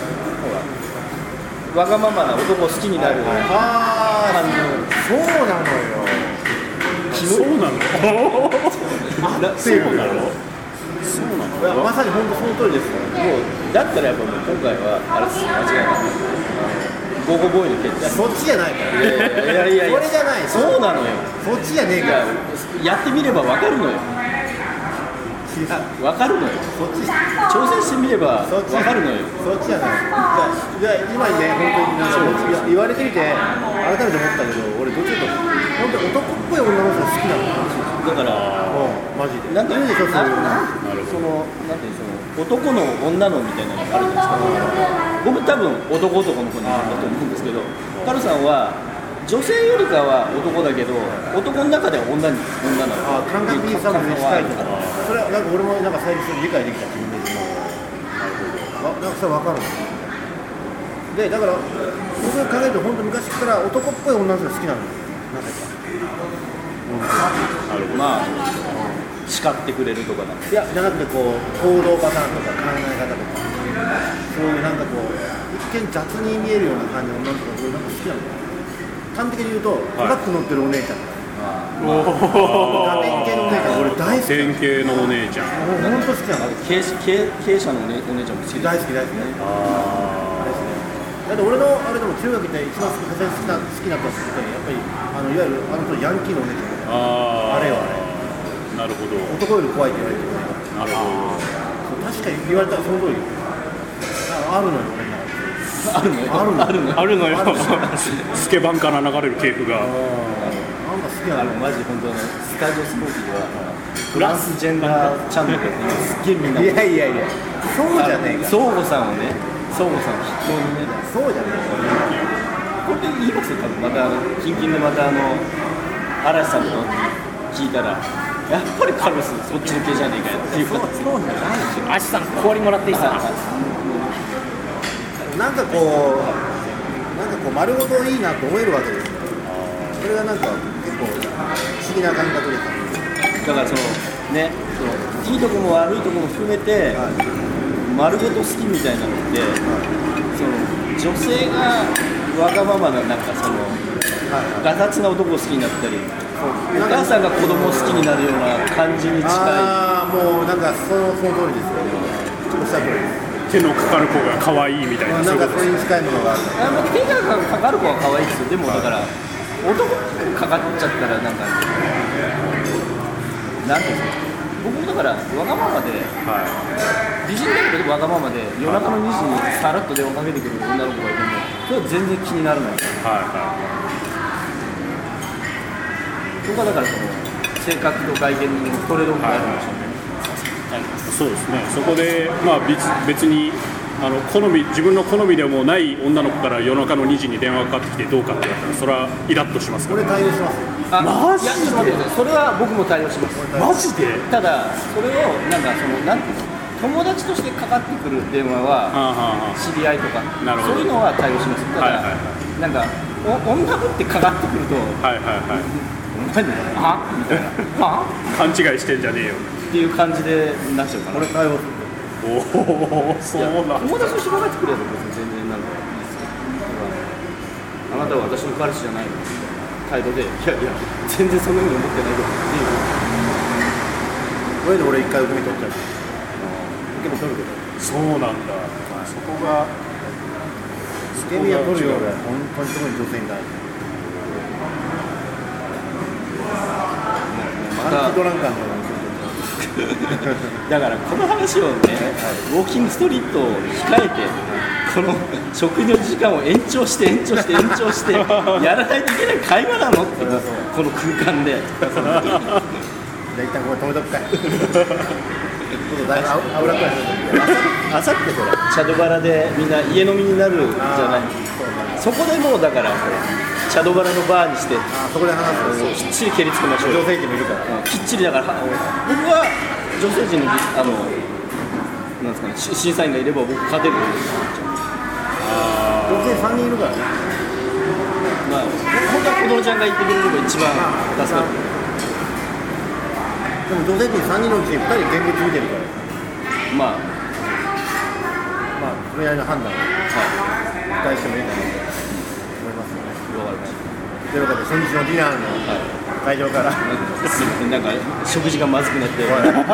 ほらわがままな男を好きになる感じの。 そうなのよ。 そうなの？そうなの？ そうなの。 いやまさに本当その通りですから。 もうだったらやっぱもう今回はあれです、間違いないゴーゴーボーイの決定。 そっちじゃないから。 いやそれじゃない。 そうなのよ。 そっちじゃねえから。 やってみれば分かるのよ。分かるのよ。 そっち挑戦してみれば分かるのよ。 そっちじゃない。じゃあ今ね本当に言われてみて改めて思ったけど、俺どっちかというと本当に男っぽい女の人が好きなの。 だからマジで。 なんかいるでしょそういうの。 そのなんていうその男の女のみたいなのがあるじゃないですか。僕多分男の子だと思うんですけど、カルさんは女性よりかは男だけど男の中では女なの。 感覚にさも近いとか。それはなんか俺もなんか最初理解できたっていうイメージもなんかそれ分かるので、だから僕が考えると本当昔から男っぽい女の人が好きなのよ。なぜかまあ叱ってくれるとかなんか。 いやじゃなくてこう行動パターンとか考え方とかそういうなんかこう一見雑に見えるような感じの女の人がなんか好きなのよ。端的に言うと、トラック乗ってるお姉ちゃん。典型のお姉ちゃん、俺大好き。 典型のお姉ちゃん。 本当好きなの。 経営者のお姉ちゃんも好き。 大好き大好きね。だって俺のあれでも中学で一番好きなったってやっぱりいわゆる当ヤンキーのお姉ちゃん。あれよあれ。 なるほど。 男より怖いって言われてるね。 なるほど。 確かに言われたらその通り。あるのよ俺の中で。 あるのよ。 スケバンから流れる系譜が。 なんか好きなの。 マジ本当スタジオスモーキーではトランスジェンダーチャンネルってすっげえみんな。 いやそうじゃねえか。 相互さんをね、相互さん筆頭にね。 そうじゃねえか。これで言いますよ多分またキンキンでまた嵐さんと聞いたら。やっぱりカルロスそっちの系じゃねえかよっていうか。 そうじゃないですよ。 アシさん氷もらっていいさ。 なんかこう丸ごといいなと思えるわけですよ。それがなんか結構不思議な感覚です。 だからそのいいとこも悪いとこも含めて、丸ごと好きみたいなのって、その女性がわがままななんかそのガサツな男を好きになったり、お母さんが子供を好きになるような感じに近い。 ああもうなんかその通りですよ。おっしゃる通りです。 手のかかる子が可愛いみたいな。 なんかそれに近いものがある。 手がかかる子は可愛いですよ。でもだから男にかかっちゃったらなんかなんていうんですか。僕もだからわがままで、美人だけどわがままで夜中の2時にさらっと電話かけてくる女の子がいてもそれは全然気にならない。僕はだからその性格と外見のトレードオフがあるんでしょうね。 そうですね。そこで別に自分の好みでもない女の子から夜中の2時に電話がかかってきてどうかって言ったらそれはイラッとしますから。 俺対応します。 マジで？それは僕も対応します。 マジで？ ただそれをなんかそのなんていうの友達としてかかってくる電話は知り合いとかそういうのは対応します。ただなんか女ぶってかかってくると何はみたいなは勘違いしてんじゃねえよっていう感じでなっちゃうから。 俺対応する。 おお、そうなんだ。 友達としてかかってくれば別に全然なんかいいですよ。あなたは私の彼氏じゃないの態度でいや全然そんなふうに思ってないとかっていう。 これで俺一回受け身取っちゃう。受け身取るけど。 そうなんだ。そこが受け身は取るよ俺。本当に特に女性に対して。アンチドランカーのように。 だからこの話をね、ウォーキングストリートを控えてこの食事の時間を延長してやらないといけない会話なのってこの空間で。 じゃあ一旦これ止めとくかい。 あさってほらチャドバラでみんな家飲みになるじゃない。そこでもうだからチャドバラのバーにしてそこで話す。 きっちり蹴りつけましょう。 女性陣もいるから。 きっちりだから僕は女性陣のなんですかね審査員がいれば僕勝てる。 女性3人いるからね。 まあ本当は子供ちゃんが言ってくれれば一番助かる。 でも女性陣3人のうちに2人現物見てるから。まあそれなりの判断を期待してもいいかなと思いますよね。 わかりました。 ということで初日のディナーの会場からなんか食事がまずくなって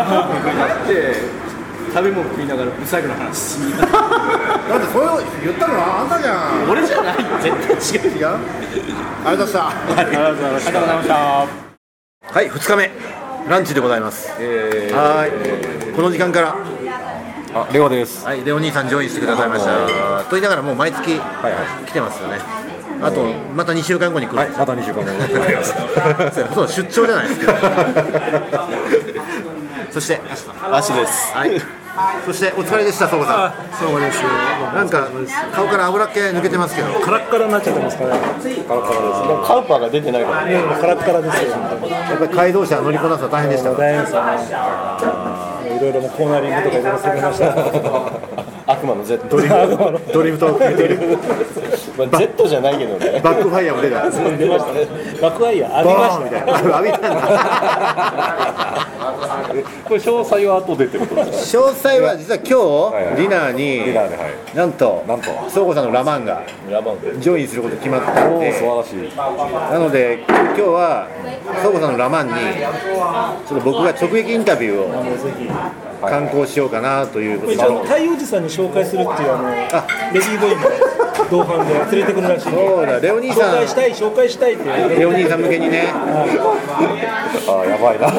食べ物食いながらブサイクの話しにだってそれを言ったのはあんたじゃん。 俺じゃない絶対違う。 違う。ありがとうございました。 ありがとうございました。 はい、2日目ランチでございます。はい、この時間からレオです。 はい、レオ兄さんジョインしてくださいました。と言いながらもう毎月来てますよね。あとまた2週間後に来る。 はい、また2週間後に来ます。 そう出張じゃないですけど。そして足です。 はい。そしてお疲れでした、相馬さん。 そうです。 なんか顔から油っ気抜けてますけど。 カラッカラになっちゃってますから。 カラカラです。もうカウパーが出てないから。 カラッカラですよ。 やっぱり改造車乗りこなすの大変でしたか。 大変ですよね。いろいろもコーナリングとかいろいろ攻めました。 悪魔の Z ドリフトを決めている。 Z じゃないけどね。 バックファイヤーも出た。 出ましたね。バックファイヤー浴びました。 みたいな。浴びたんだ。 これ詳細は後でってことですか。 詳細は実は今日ディナーになんと相互さんのラマンがジョインすること決まっていて、 素晴らしい。 なので今日は相互さんのラマンにちょっと僕が直撃インタビューを敢行しようかなということで、 太陽寺さんに紹介するっていうレディーボーイの同伴で連れてくるらしい。 そうだ、レオ兄さん紹介したいっていうレオ兄さん向けにね。 やばいな。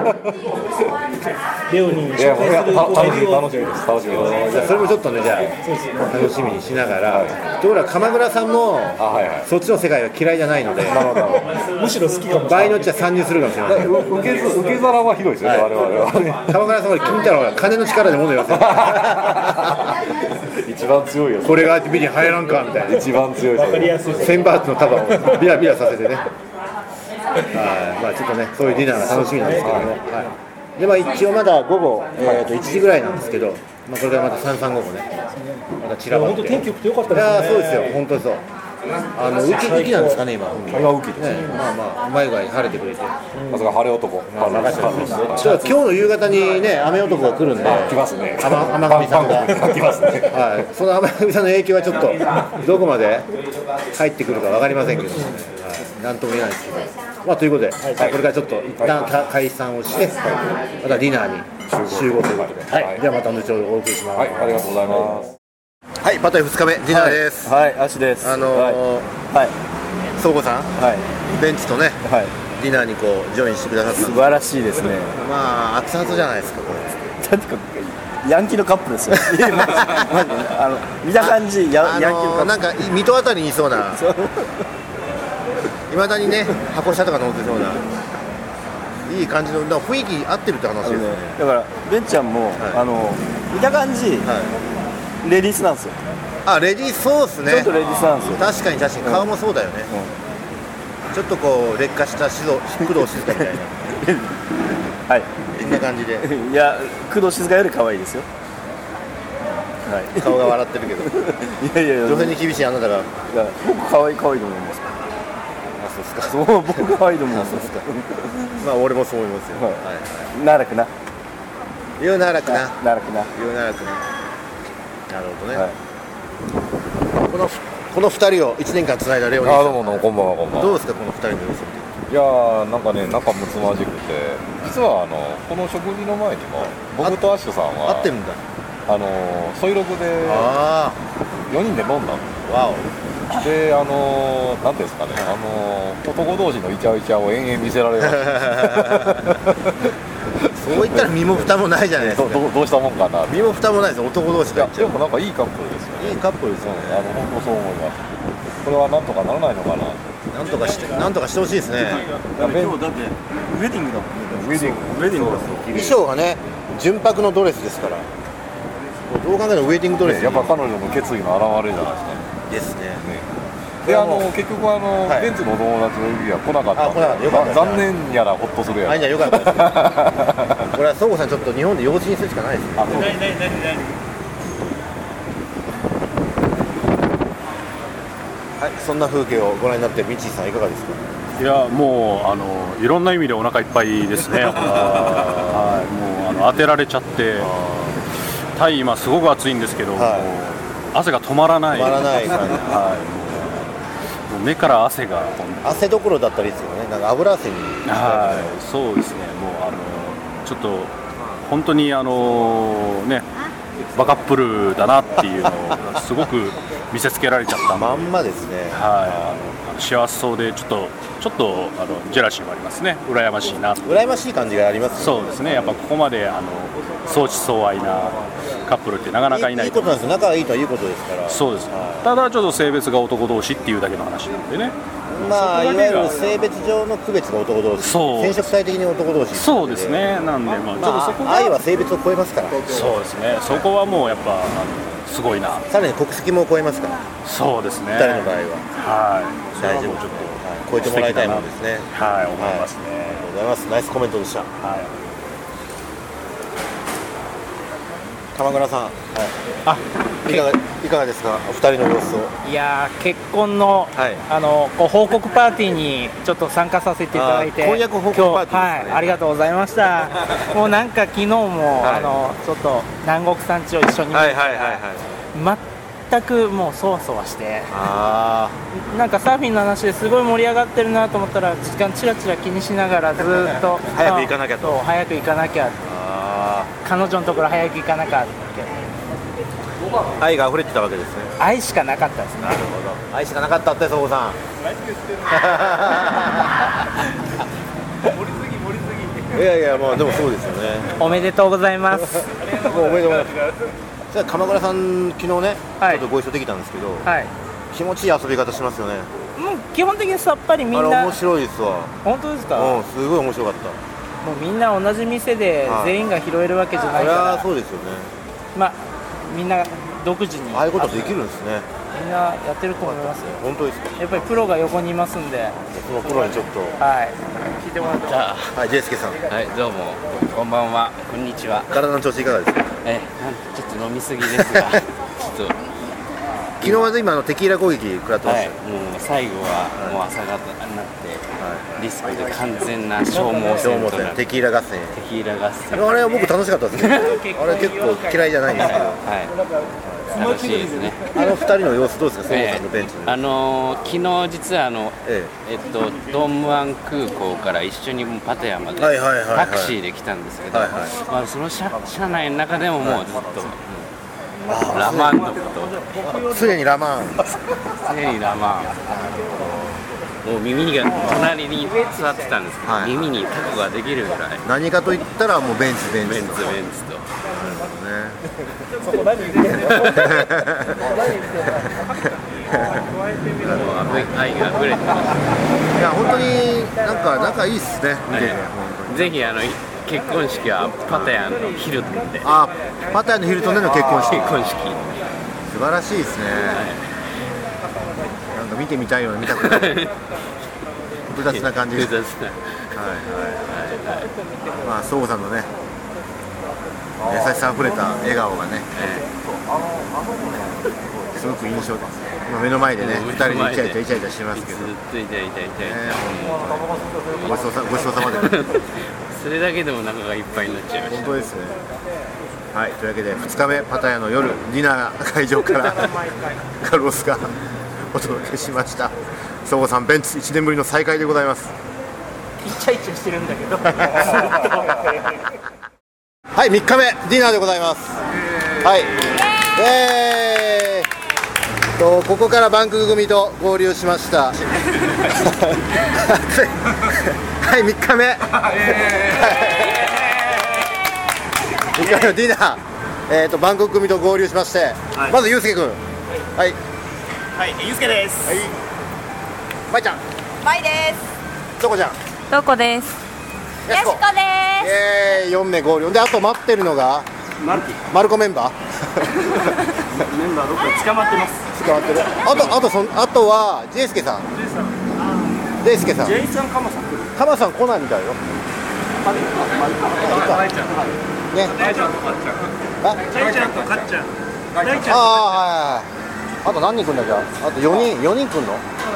レオに紹介する楽しみです。楽しみです。 じゃあそれもちょっとね、じゃあ楽しみにしながら、ところが鎌倉さんもそっちの世界は嫌いじゃないので、 むしろ好きかも。 場合によっちゃ参入するかもしれない。 受け皿はひどいですよね、我々は。 鎌倉さんは金太郎が金の力で物言わせる。 一番強いよ。 これがあってビリ入らんかみたいな。 一番強い。 わかりやすい。 1000バーツの束をビラビラさせてね。まあちょっとね、そういうディナーが楽しみなんですけども、でまあ一応まだ午後1時ぐらいなんですけど、まあこれからまた335もね、また散らばって。 本当天気良くてよかったですね。 いやそうですよ、本当にそう。雨季なんですかね今。 今雨季ですね。 まあうまい具合に晴れてくれて。 まさか晴れ男。 今日の夕方にね雨男が来るんで。 来ますね。 天神さんが来ますね。 はい。その天神さんの影響はちょっとどこまで入ってくるかわかりませんけどね。なんとも言えないですけど。まあということで、これからちょっと一旦解散をして、またディナーに集合ということで、ではまた後ほどお送りします。 はい、ありがとうございます。 はい、パタイ2日目ディナーです。 はい、足です。 相互さん、ベンチとね、ディナーにこうジョインしてくださったんです。 素晴らしいですね。 まあ熱々じゃないですかこれ。 だってヤンキーのカップルですよ。見た感じヤンキーのカップル。 なんか水戸あたりにいそうな。いまだにね箱車とか乗ってそうないい感じの雰囲気合ってるって話ですね。 だからベンちゃんも見た感じレディースなんですよ。 レディースそうですね。 ちょっとレディースなんですよ。 確かに顔もそうだよね。ちょっとこう劣化した工藤静香みたいな。 はい。 こんな感じで。 いや工藤静香より可愛いですよ。 はい。顔が笑ってるけど。いや女性に厳しいあなたが。 僕可愛いと思います。そう僕可愛いと思います。 まあ俺もそう思いますよ。 ならくな。 言うならくな。 ならくな。 言うならくな。なるほどね。この2人を1年間つないだレオ兄さん。 どうもこんばんはこんばんは。 どうですかこの2人の様子。 いやなんかね仲睦まじくて、実はこの食事の前にも僕とアッシュさんは会ってるんだ。 ソイログで4人で飲んだの。 わお。 でなんていうんですかね、男同士のイチャイチャを延々見せられました。 そう言ったら身も蓋もないじゃないですか。 どうしたもんかな。 身も蓋もないです。男同士が。 でもなんかいいカップルですよね。 いいカップルですよね。 本当そう思います。これはなんとかならないのかな。 なんとかしてほしいですね。 今日だってウェディングだもんね。 ウェディングだ。 衣装がね純白のドレスですから。どう考えてもウェディングドレス。 やっぱ彼女の決意の表れじゃないですか。 ですね。 で結局ベンツのお友達の指は来なかったんで、残念やらホッとするやら。 じゃあよかったです。これは相互さんちょっと日本で養子にするしかないですね。はい、そんな風景をご覧になってミッチーさんいかがですか。 いやもういろんな意味でお腹いっぱいですね。はい、もう当てられちゃって、タイ今すごく暑いんですけど、汗が止まらない。 止まらないからね。 はい。も目から汗が汗どころだったらいいですよね。なんか油汗に。 はい、そうですね。もうちょっと本当にね、バカップルだなっていうのをすごく見せつけられちゃったまんまですね。 はい、幸せそうでちょっとジェラシーもありますね。羨ましいな。 羨ましい感じがありますね。 そうですね。やっぱここまで相思相愛なカップルってなかなかいない。 いいことなんです。仲がいいとはいいことですから。 そうです。ただちょっと性別が男同士っていうだけの話なんでね。 まあいわゆる性別上の区別が男同士。そう。染色体的に男同士。 そうですね。なんでちょっとそこが愛は性別を超えますから。 そうですね。そこはもうやっぱすごいな。 さらに国籍も超えますから。 そうですね。 2人の場合は。 はい。 大丈夫。ちょっと超えてもらいたいものですね。 はい、思いますね。 ありがとうございます。ナイスコメントでした。はい。鎌倉さん、いかがですか、お二人の様子を。 いや結婚の、報告パーティーにちょっと参加させていただいて、 婚約報告パーティーですね。 はい、ありがとうございました。もうなんか昨日も、ちょっと南国さん家を一緒に見て、全くもうそわそわして、なんかサーフィンの話ですごい盛り上がってるなと思ったら、時間ちらちら気にしながらずっと早く行かなきゃと。 早く行かなきゃ。彼女のところ早く行かなきゃ。 愛が溢れてたわけですね。 愛しかなかったですね。 なるほど。愛しかなかったって、そこさん。いやいや、まあでもそうですよね。 おめでとうございます。 おめでとうございます。じゃあ鎌倉さん、昨日ね、ちょっとご一緒できたんですけど、気持ちいい遊び方しますよね。 もう基本的にさっぱりみんな。 面白いですわ。 本当ですか。 すごい面白かった。 もうみんな同じ店で全員が拾えるわけじゃないから。 そうですよね。 まあみんな独自に。 ああいうことできるんですね。 みんなやってると思いますよ。 本当ですか。 やっぱりプロが横にいますんで。 そのプロにちょっと。 聞いてもらって。 はい、ジェイスケさん。 はい、どうも。こんばんは。こんにちは。 体の調子いかがですか。 ちょっと飲みすぎですが、ちょっと。 昨日は今テキーラ攻撃食らってました。 もう最後はもう朝方になって、リスクで完全な消耗戦となる。 テキーラ合戦。 テキーラ合戦。 あれは僕楽しかったですね。あれ結構嫌いじゃないんですけど。 楽しいですね。 2人の様子どうですか、そのさんのベンチの。昨日実はドンムアン空港から一緒にパタヤまでタクシーで来たんですけど、その車内の中でももうずっと。ラマンのこと。 常にラマン。 常にラマン。もう耳が隣に座ってたんですけど、耳にタコができるぐらい。 何かと言ったらもうベンツと。 そこ何言ってんの？ 愛が溢れてます。 いや本当になんか仲いいっすね。 ぜひ結婚式はパタヤのヒルトンで。 パタヤのヒルトンでの結婚式。素晴らしいですね。なんか見てみたいような見たくない。複雑な感じです。まあソウさんのね優しさあふれた笑顔がね、すごく印象的。今目の前でね2人でイチャイチャしてますけど。ごちそうさまで。 それだけでも中がいっぱいになっちゃいました。 本当ですね。はい、というわけで2日目パタヤの夜ディナー会場からカルロスがお届けしました。ソゴさんベンツ1年ぶりの再会でございます。 イチャイチャしてるんだけど。 はい、3日目ディナーでございます。はい、ここからバンク組と合流しました。はい、3日目。3日目のディナー、バンコク組と合流しまして、まずゆうすけくん。はい、 ゆうすけです。 まいちゃん。 まいです。 とこちゃん。 とこです。やしこです。 4名合流で、あと待ってるのがマルコメンバー。 メンバーどっか捕まってます。 捕まってる。あとはジェイスケさん。ジェイスケさん。 ジェイさんカマさん。 カマさん来ないみたいよ。ね。 大ちゃんとかっちゃん。大ちゃんとかっちゃん。 あと何人来るんだじゃあ。あと4人来るの？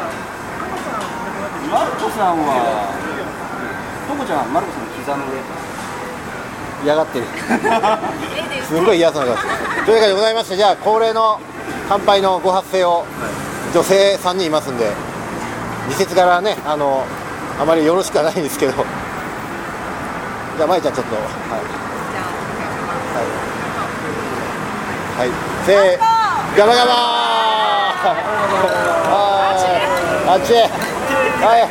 マルコさんはトコちゃんマルコさんの膝の上。 嫌がってる。すごい嫌そうな顔。というわけでございまして、じゃあ恒例の乾杯のご発声を女性3人いますんで、 時節柄ねあまりよろしくはないんですけど、じゃあまいちゃんちょっとはい、せーガバガバあっちはい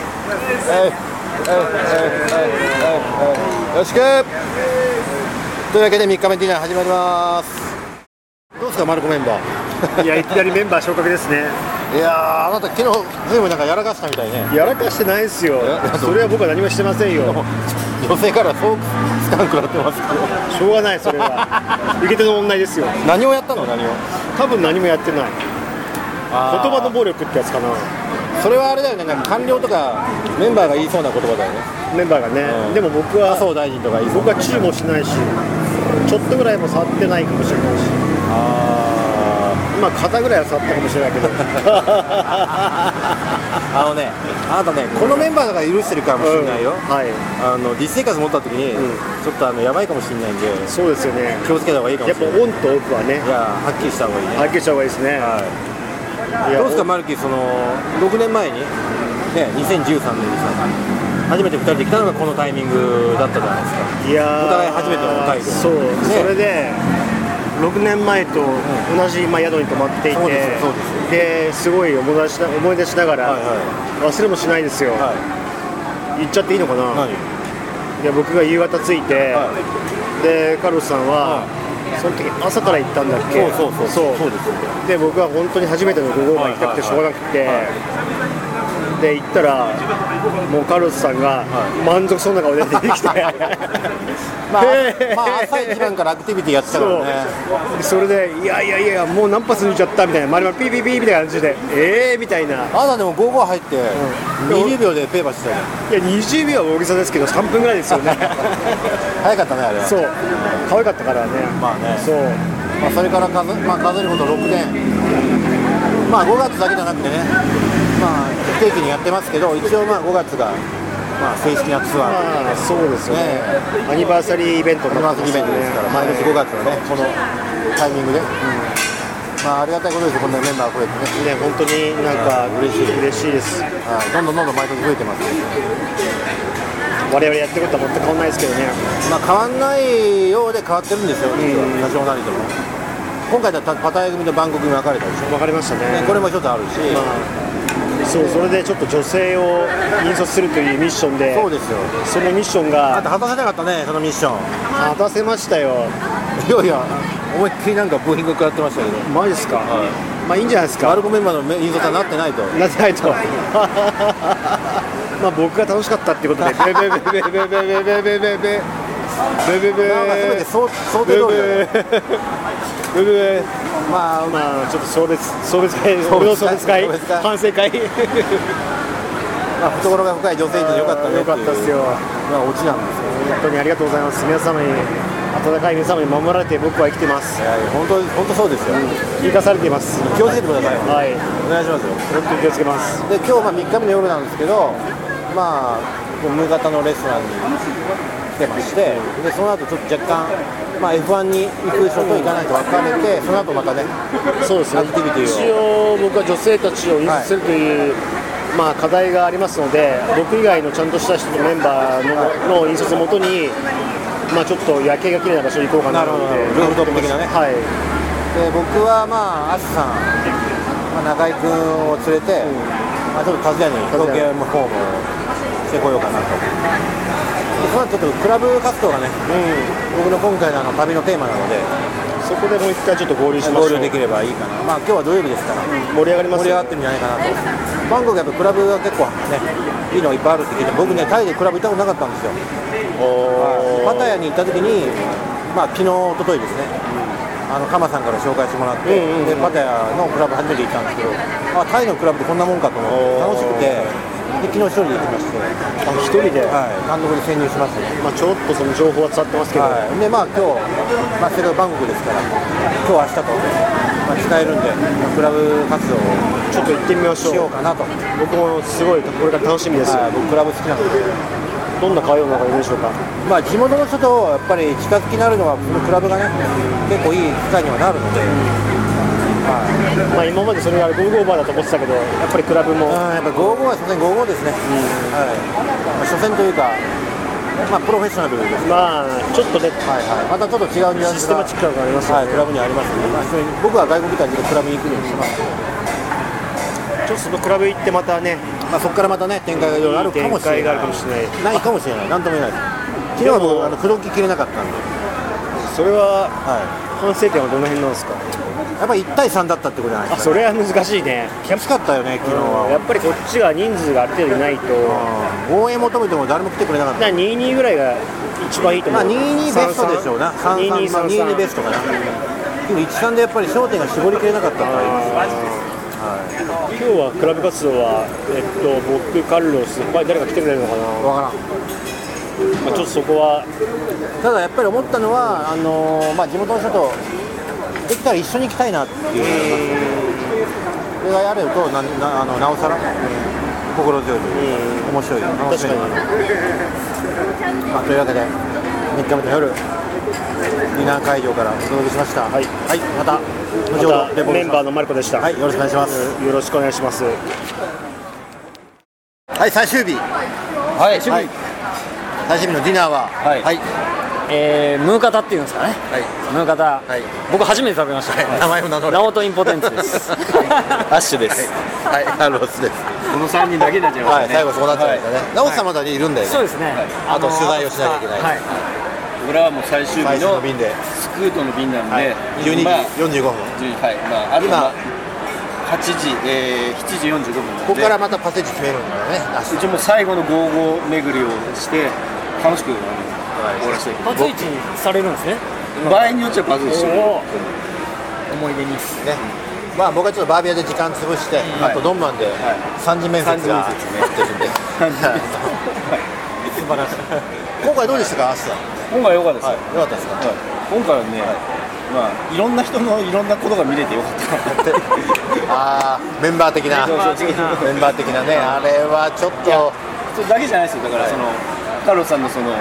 よろしくというわけで3日目ディナー始まります。どうですかマルコメンバー。 いやいきなりメンバー昇格ですね。 いやーあなた昨日ずいぶんなんかやらかしたみたいね。 やらかしてないですよ。それは僕は何もしてませんよ。 女性からそうスカン食らってますけどしょうがないそれは受け手の問題ですよ。 何をやったの。何を多分何もやってない。言葉の暴力ってやつかな。 それはあれだよね、なんか官僚とかメンバーが言いそうな言葉だよね。 メンバーがね、でも僕は麻生大臣とか言いそう。 僕はチューもしないし、ちょっとぐらいも触ってないかもしれないし、まあ肩ぐらいは触ったかもしれないけどね、あなたね、このメンバーが許してるかもしれないよ、はい、実生活持った時に、ちょっとやばいかもしれないんで、 そうですよね、 気をつけた方がいいかもしれない。 やっぱオンとオフはね、 いやはっきりした方がいいね。 はっきりした方がいいですね。はい、 どうですかマルキー、6年前に、ね、2013年にさ初めて2人で来たのがこのタイミングだったじゃないですか。 いやお互い初めての北海道。 そう、ね、それで6年前と同じ、宿に泊まっていて、ですごい思い出しながら、忘れもしないですよ、言っちゃっていいのかな。いや僕が夕方着いて、でカルロスさんは、その時朝から行ったんだっけ。そうで僕は本当に初めての5号が行きたくてしょうがなくて、で行ったらもうカルロスさんが満足そうな顔で出てきて朝一番からアクティビティやってたからね。 それでいやもう何発抜いちゃったみたいな、丸々ピーピーピーみたいな感じでみたいな。 あなたでも55入って20秒でペーパーしてたよ。 いや20秒は大げさですけど3分ぐらいですよね早かったねあれは。 そう可愛かったからね。 まあね、 そう、 それから数えること6年、5月だけじゃなくてね、不定期にやってますけど、一応5月が正式なツアー、 そうですよね、アニバーサリーイベントになってますね。 毎年5月のねこのタイミングで、ありがたいことですよ、こんなメンバーが増えてね。 本当になんか嬉しいです。 どんどん毎年増えてます。 我々やってることは全く変わんないですけどね。 変わんないようで変わってるんですよ、ナショナリとも。今回だったらパタヤ組とバンコクに分かれたでしょ。 分かりましたね。 これも一つあるし、 それでちょっと女性を引率するというミッションで、 そうですよ。 そのミッションが果たせなかったね、そのミッション。 果たせましたよ。 いや思いっきりなんかブーイング食らってましたけど。 マジですか。いいんじゃないですか。 マルコメンバーの引率はなってないと。 僕が楽しかったっていうことで、全て想定通りだね。ちょっと送別会、反省会。 懐が深い女性陣良かったね。 良かったですよ。 オチなんですよ。 本当にありがとうございます。皆様に温かい皆様に守られて僕は生きてます。 本当そうですよ。 生かされています。 気をつけてください。 はい。 お願いしますよ。 本当に気をつけます。 で今日3日目の夜なんですけど、無型のレストランに来てまして、でその後ちょっと若干、F1 に行く人と行かないと分かれて、その後またね、 そうですね、 アクティビティを一応僕は女性たちを引率するという、課題がありますので、僕以外のちゃんとした人のメンバーの引率をもとに、ちょっと夜景が綺麗な場所に行こうかなと思って、 ルーフトップ的なね。 はい。 で僕はアシさん、中居君を連れて、ちょっと和也に東京の方もしてこようかなと。その後ちょっとクラブ活動がね、僕の今回の旅のテーマなので、 そこでもう一回ちょっと合流しましょう。 合流できればいいかな。今日は土曜日ですから盛り上がります。 盛り上がってるんじゃないかなと。バンコクやっぱクラブが結構ねいいのがいっぱいあるって聞いて、僕ねタイでクラブ行ったことなかったんですよ。パタヤに行った時に、昨日一昨日ですね、カマさんから紹介してもらって、でパタヤのクラブ初めて行ったんですけど、タイのクラブってこんなもんかと思って楽しくて、で昨日一人で行きまして、 一人で、 単独に潜入しましたね。 ちょっとその情報は伝わってますけど、 で今日、せっかくバンコクですから、今日明日と、使えるんで、クラブ活動をちょっと行ってみましょうかなと。 僕もすごいこれから楽しみです。 僕クラブ好きなので。 どんな会話の方がいいでしょうか。 地元の人とやっぱり近づきになるのはこのクラブがね結構いい機会にはなるので、 まあ、今までそれが55バーだと思ってたけど、やっぱりクラブもやっぱ55は所詮55ですね、所詮というか、まあ、プロフェッショナルです、 まあ、ちょっとね、 またちょっと違うニュアンスがシステマチックなのがありますよね、 クラブにありますので、僕は外国行ったらクラブに行くようにしますけど、 ちょっとそのクラブ行ってまたね、 そこからまたね、展開がいろいろあるかもしれない、ないかもしれない、なんとも言えないです。昨日はもう口説ききれなかったんで、 それは、反省点はどの辺なんですか？ やっぱり1対3だったってことじゃないですか、 それは難しいね、 厳しかったよね、昨日は。 やっぱりこっちが人数がある程度いないと、 応援求めても誰も来てくれなかった。 2-2ぐらいが一番いいと思う。 2-2ベストでしょうな、2-2ベストかな。でも1-3でやっぱり焦点が絞りきれなかったと思います。 今日はクラブ活動は、僕、カルロス、他に誰か来てくれるのかな、 分からん、 ちょっとそこは。 ただやっぱり思ったのは、地元の人とできたら一緒に行きたいなっていうそれがあるとなおさら心強い、面白い、楽しみに、というわけで3日目の夜、ディナー会場からお届けしました。はい、また後ほどメンバーのマルコでした。 よろしくお願いします。 よろしくお願いします。 はい、最終日。最終日のディナーは、 ムーカタっていうんですかね。ムーカタ、僕初めて食べました。 名前を名乗る。 ナオトインポテンツです。アッシュです。 カルロスです。 この3人だけになっちゃいましたね。 最後そうなっちゃいましたね。ナオさんまだいるんだよね。 そうですね。 あと取材をしなきゃいけない。 僕らはもう最終日の便でスクートの便なんで、 12時45分。 あとは8時、7時45分なんで、 ここからまたパセージ決めるんだよね。 一応もう最後の55巡りをして楽しく終わらせていきます。 パツイチされるんですね。 場合によっちゃパツイチ。 思い出にね。 まあ僕はちょっとバービアで時間潰して、あとドンマンで3次面接がやってるんで。素晴らしい。今回どうでしたか、アスさん。 今回良かったです。 良かったですか。 今回はね、いろんな人のいろんなことが見れてよかったなって。 メンバー的なね、あれはちょっとそれだけじゃないですよ。だからそのカルロスさんのその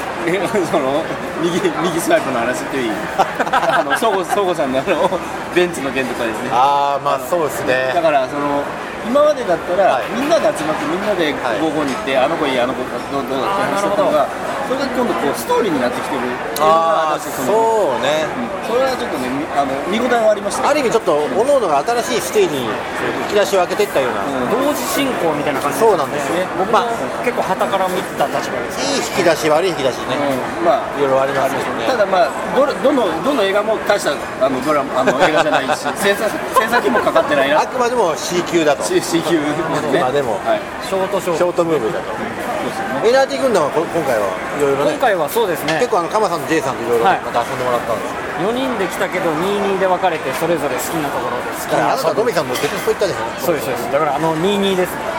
右スワイプの話っていうソゴさんのベンツの件とかですね。 そうですね。 だからその今までだったら、みんなで集まってみんなで合コンに行って、あの子いいあの子どうだって話したのが、それが今度こうストーリーになってきてるっていうのがそうね、 それはちょっとね見応えはありました。 ある意味ちょっと各々が新しいステージに引き出しを開けていったような、 同時進行みたいな感じ。 そうなんですね。 僕も結構傍から見た立場です。 いい引き出し悪い引き出しね、いろいろありますよね。 ただどの映画も大したドラマ映画じゃないし、制作費もかかってないな。 あくまでも C 級だと。 C 級ね。でもショートムーブだと。 エナジー軍団は今回はいろいろね。 今回はそうですね。 結構カマさんと J さんといろいろまた遊んでもらったんです。 4人で来たけど2-2で分かれてそれぞれ好きなところで好きな。 あなたドミさんも別にそう言ったでしょ。 そうですだから2-2ですね。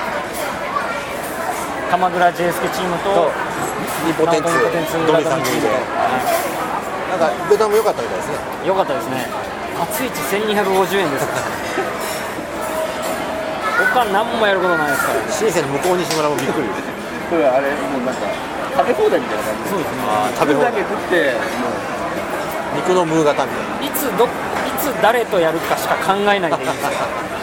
鎌倉 J スケチームとニポテンツドミさん組で、なんかベタも良かったみたいですね。 良かったですね。熱いち1250円ですから他何もやることないですから。 新鮮の向こう西村もびっくりこれあれもうなんか食べ放題みたいな感じ。 そうですね。 食べ放題だけ食って肉のムー型みたいな。 いつ誰とやるかしか考えないでいいですよ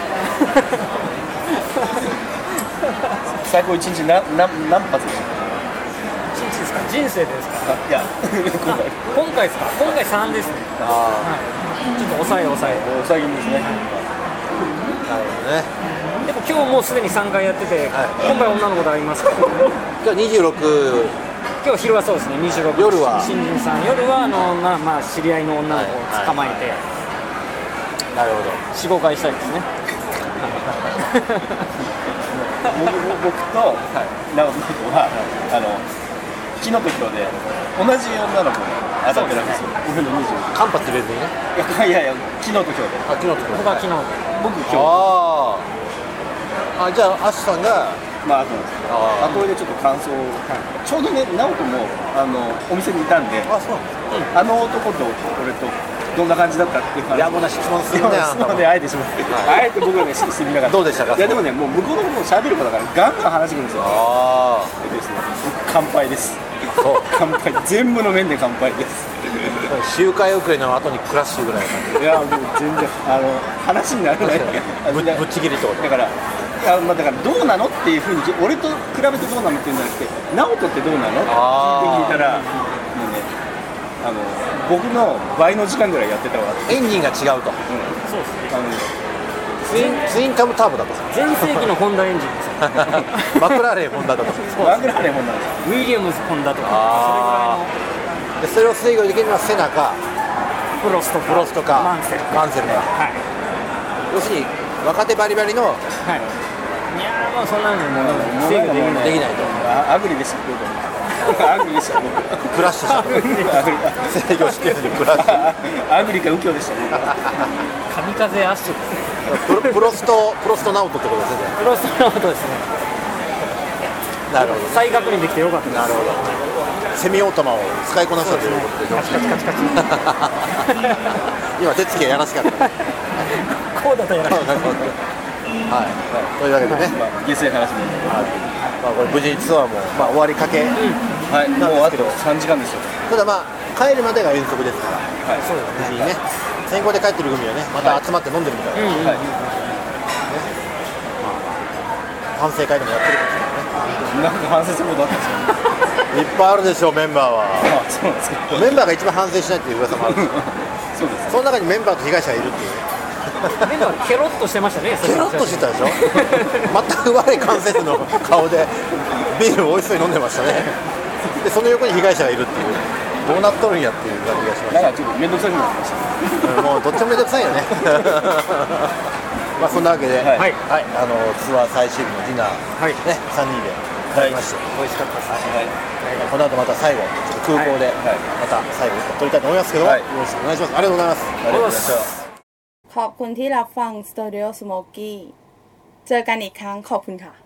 最高1日何発でした？ 1日ですか？人生ですか？ いや今回ですか？今回3ですね。ちょっと抑え抑え気味ですね。 なるほどね。 でも今日もうすでに3回やってて、今回女の子と会いますか？ 今日26。 今日昼はそうですね。26。 夜は新人さん。夜は知り合いの女の子を捕まえて、 なるほど。 4、5回したいですね。 僕と直人は木の時で同じ女の子に当たってるんですよ。僕の20。 カンパって別にね。 いや木の時で。 木の時。 僕は昨日。 僕今日。 じゃあアシさんが後なんですけど、後でちょっと感想を、ちょうどね直人もお店にいたんで、 そうあの男と俺とどんな感じだったっていう話。 いやもう質問するね。 質問であえてしまって、あえて僕がねしてみなかった。 どうでしたか？ いやでもねもう向こうのことを喋る子だからガンガン話してくるんですよ。ですね。乾杯です。乾杯。全部の面で乾杯です。 周回遅れの後にクラッシュぐらいの感じ。 いやもう全然話にならないぶっちぎりってことだから。だからどうなのっていうふうに俺と比べてどうなのっていうんじゃなくて直人ってどうなのって聞いたらもうね僕の倍の時間ぐらいやってたわ。 エンジンが違うと、 そうですね。 ツインカムターボだと全盛期のホンダエンジンですマクラーレンホンダだとマクラーレンホンダウィリアムズホンダとかでそれを制御できるのはセナかプロストかマンセルか、 はい、要するに若手バリバリの、はい、 いやもうそんなのも制御できないとアグリでしたアグリでしたクラッシュした制御してるのにクラッシュアグリか右京でした神風アッシュプロストナウトってことですね。 プロストナウトですね。 なるほど。 再確認できてよかったです。 なるほど。セミオートマを使いこなしたということで。カチカチカチカチ。今手つきがやらしかった。 こうだとやらしかった。 はい。というわけでね。 下水話も。 これ無事にツアーも終わりかけ。はい。 もうあと3時間ですよ。 ただ帰るまでが遠足ですから。はい。そうですね。無事にね。先行で帰ってる組はね、また集まって飲んでるみたいな、反省会でもやってるかもしれないね。 なんか反省することあったんですか？ いっぱいあるでしょう、メンバーは。 そうなんですか。 メンバーが一番反省しないっていう噂もあるんですよ。そうです。その中にメンバーと被害者がいるっていう。 メンバーケロッとしてましたね。 ケロッとしてたでしょ。全く悪い関節の顔でビールを美味しそうに飲んでましたね。でその横に被害者がいるっていう。どうなっとるんやっていう感じがしました。 なんかちょっと面倒くさくなりました。 もうどっちも面倒くさいよね。そんなわけで、はい、ツアー最終日のディナー、ね、3人でいただきまして、美味しかったです。この後また最後、ちょっと空港でまた最後撮りたいと思いますけど、よろしくお願いします。ありがとうございます。ありがとうございました。 ขอบคุณที่รับฟัง Studio Smoky เจอกันอีกครั้งขอบคุณค่ะ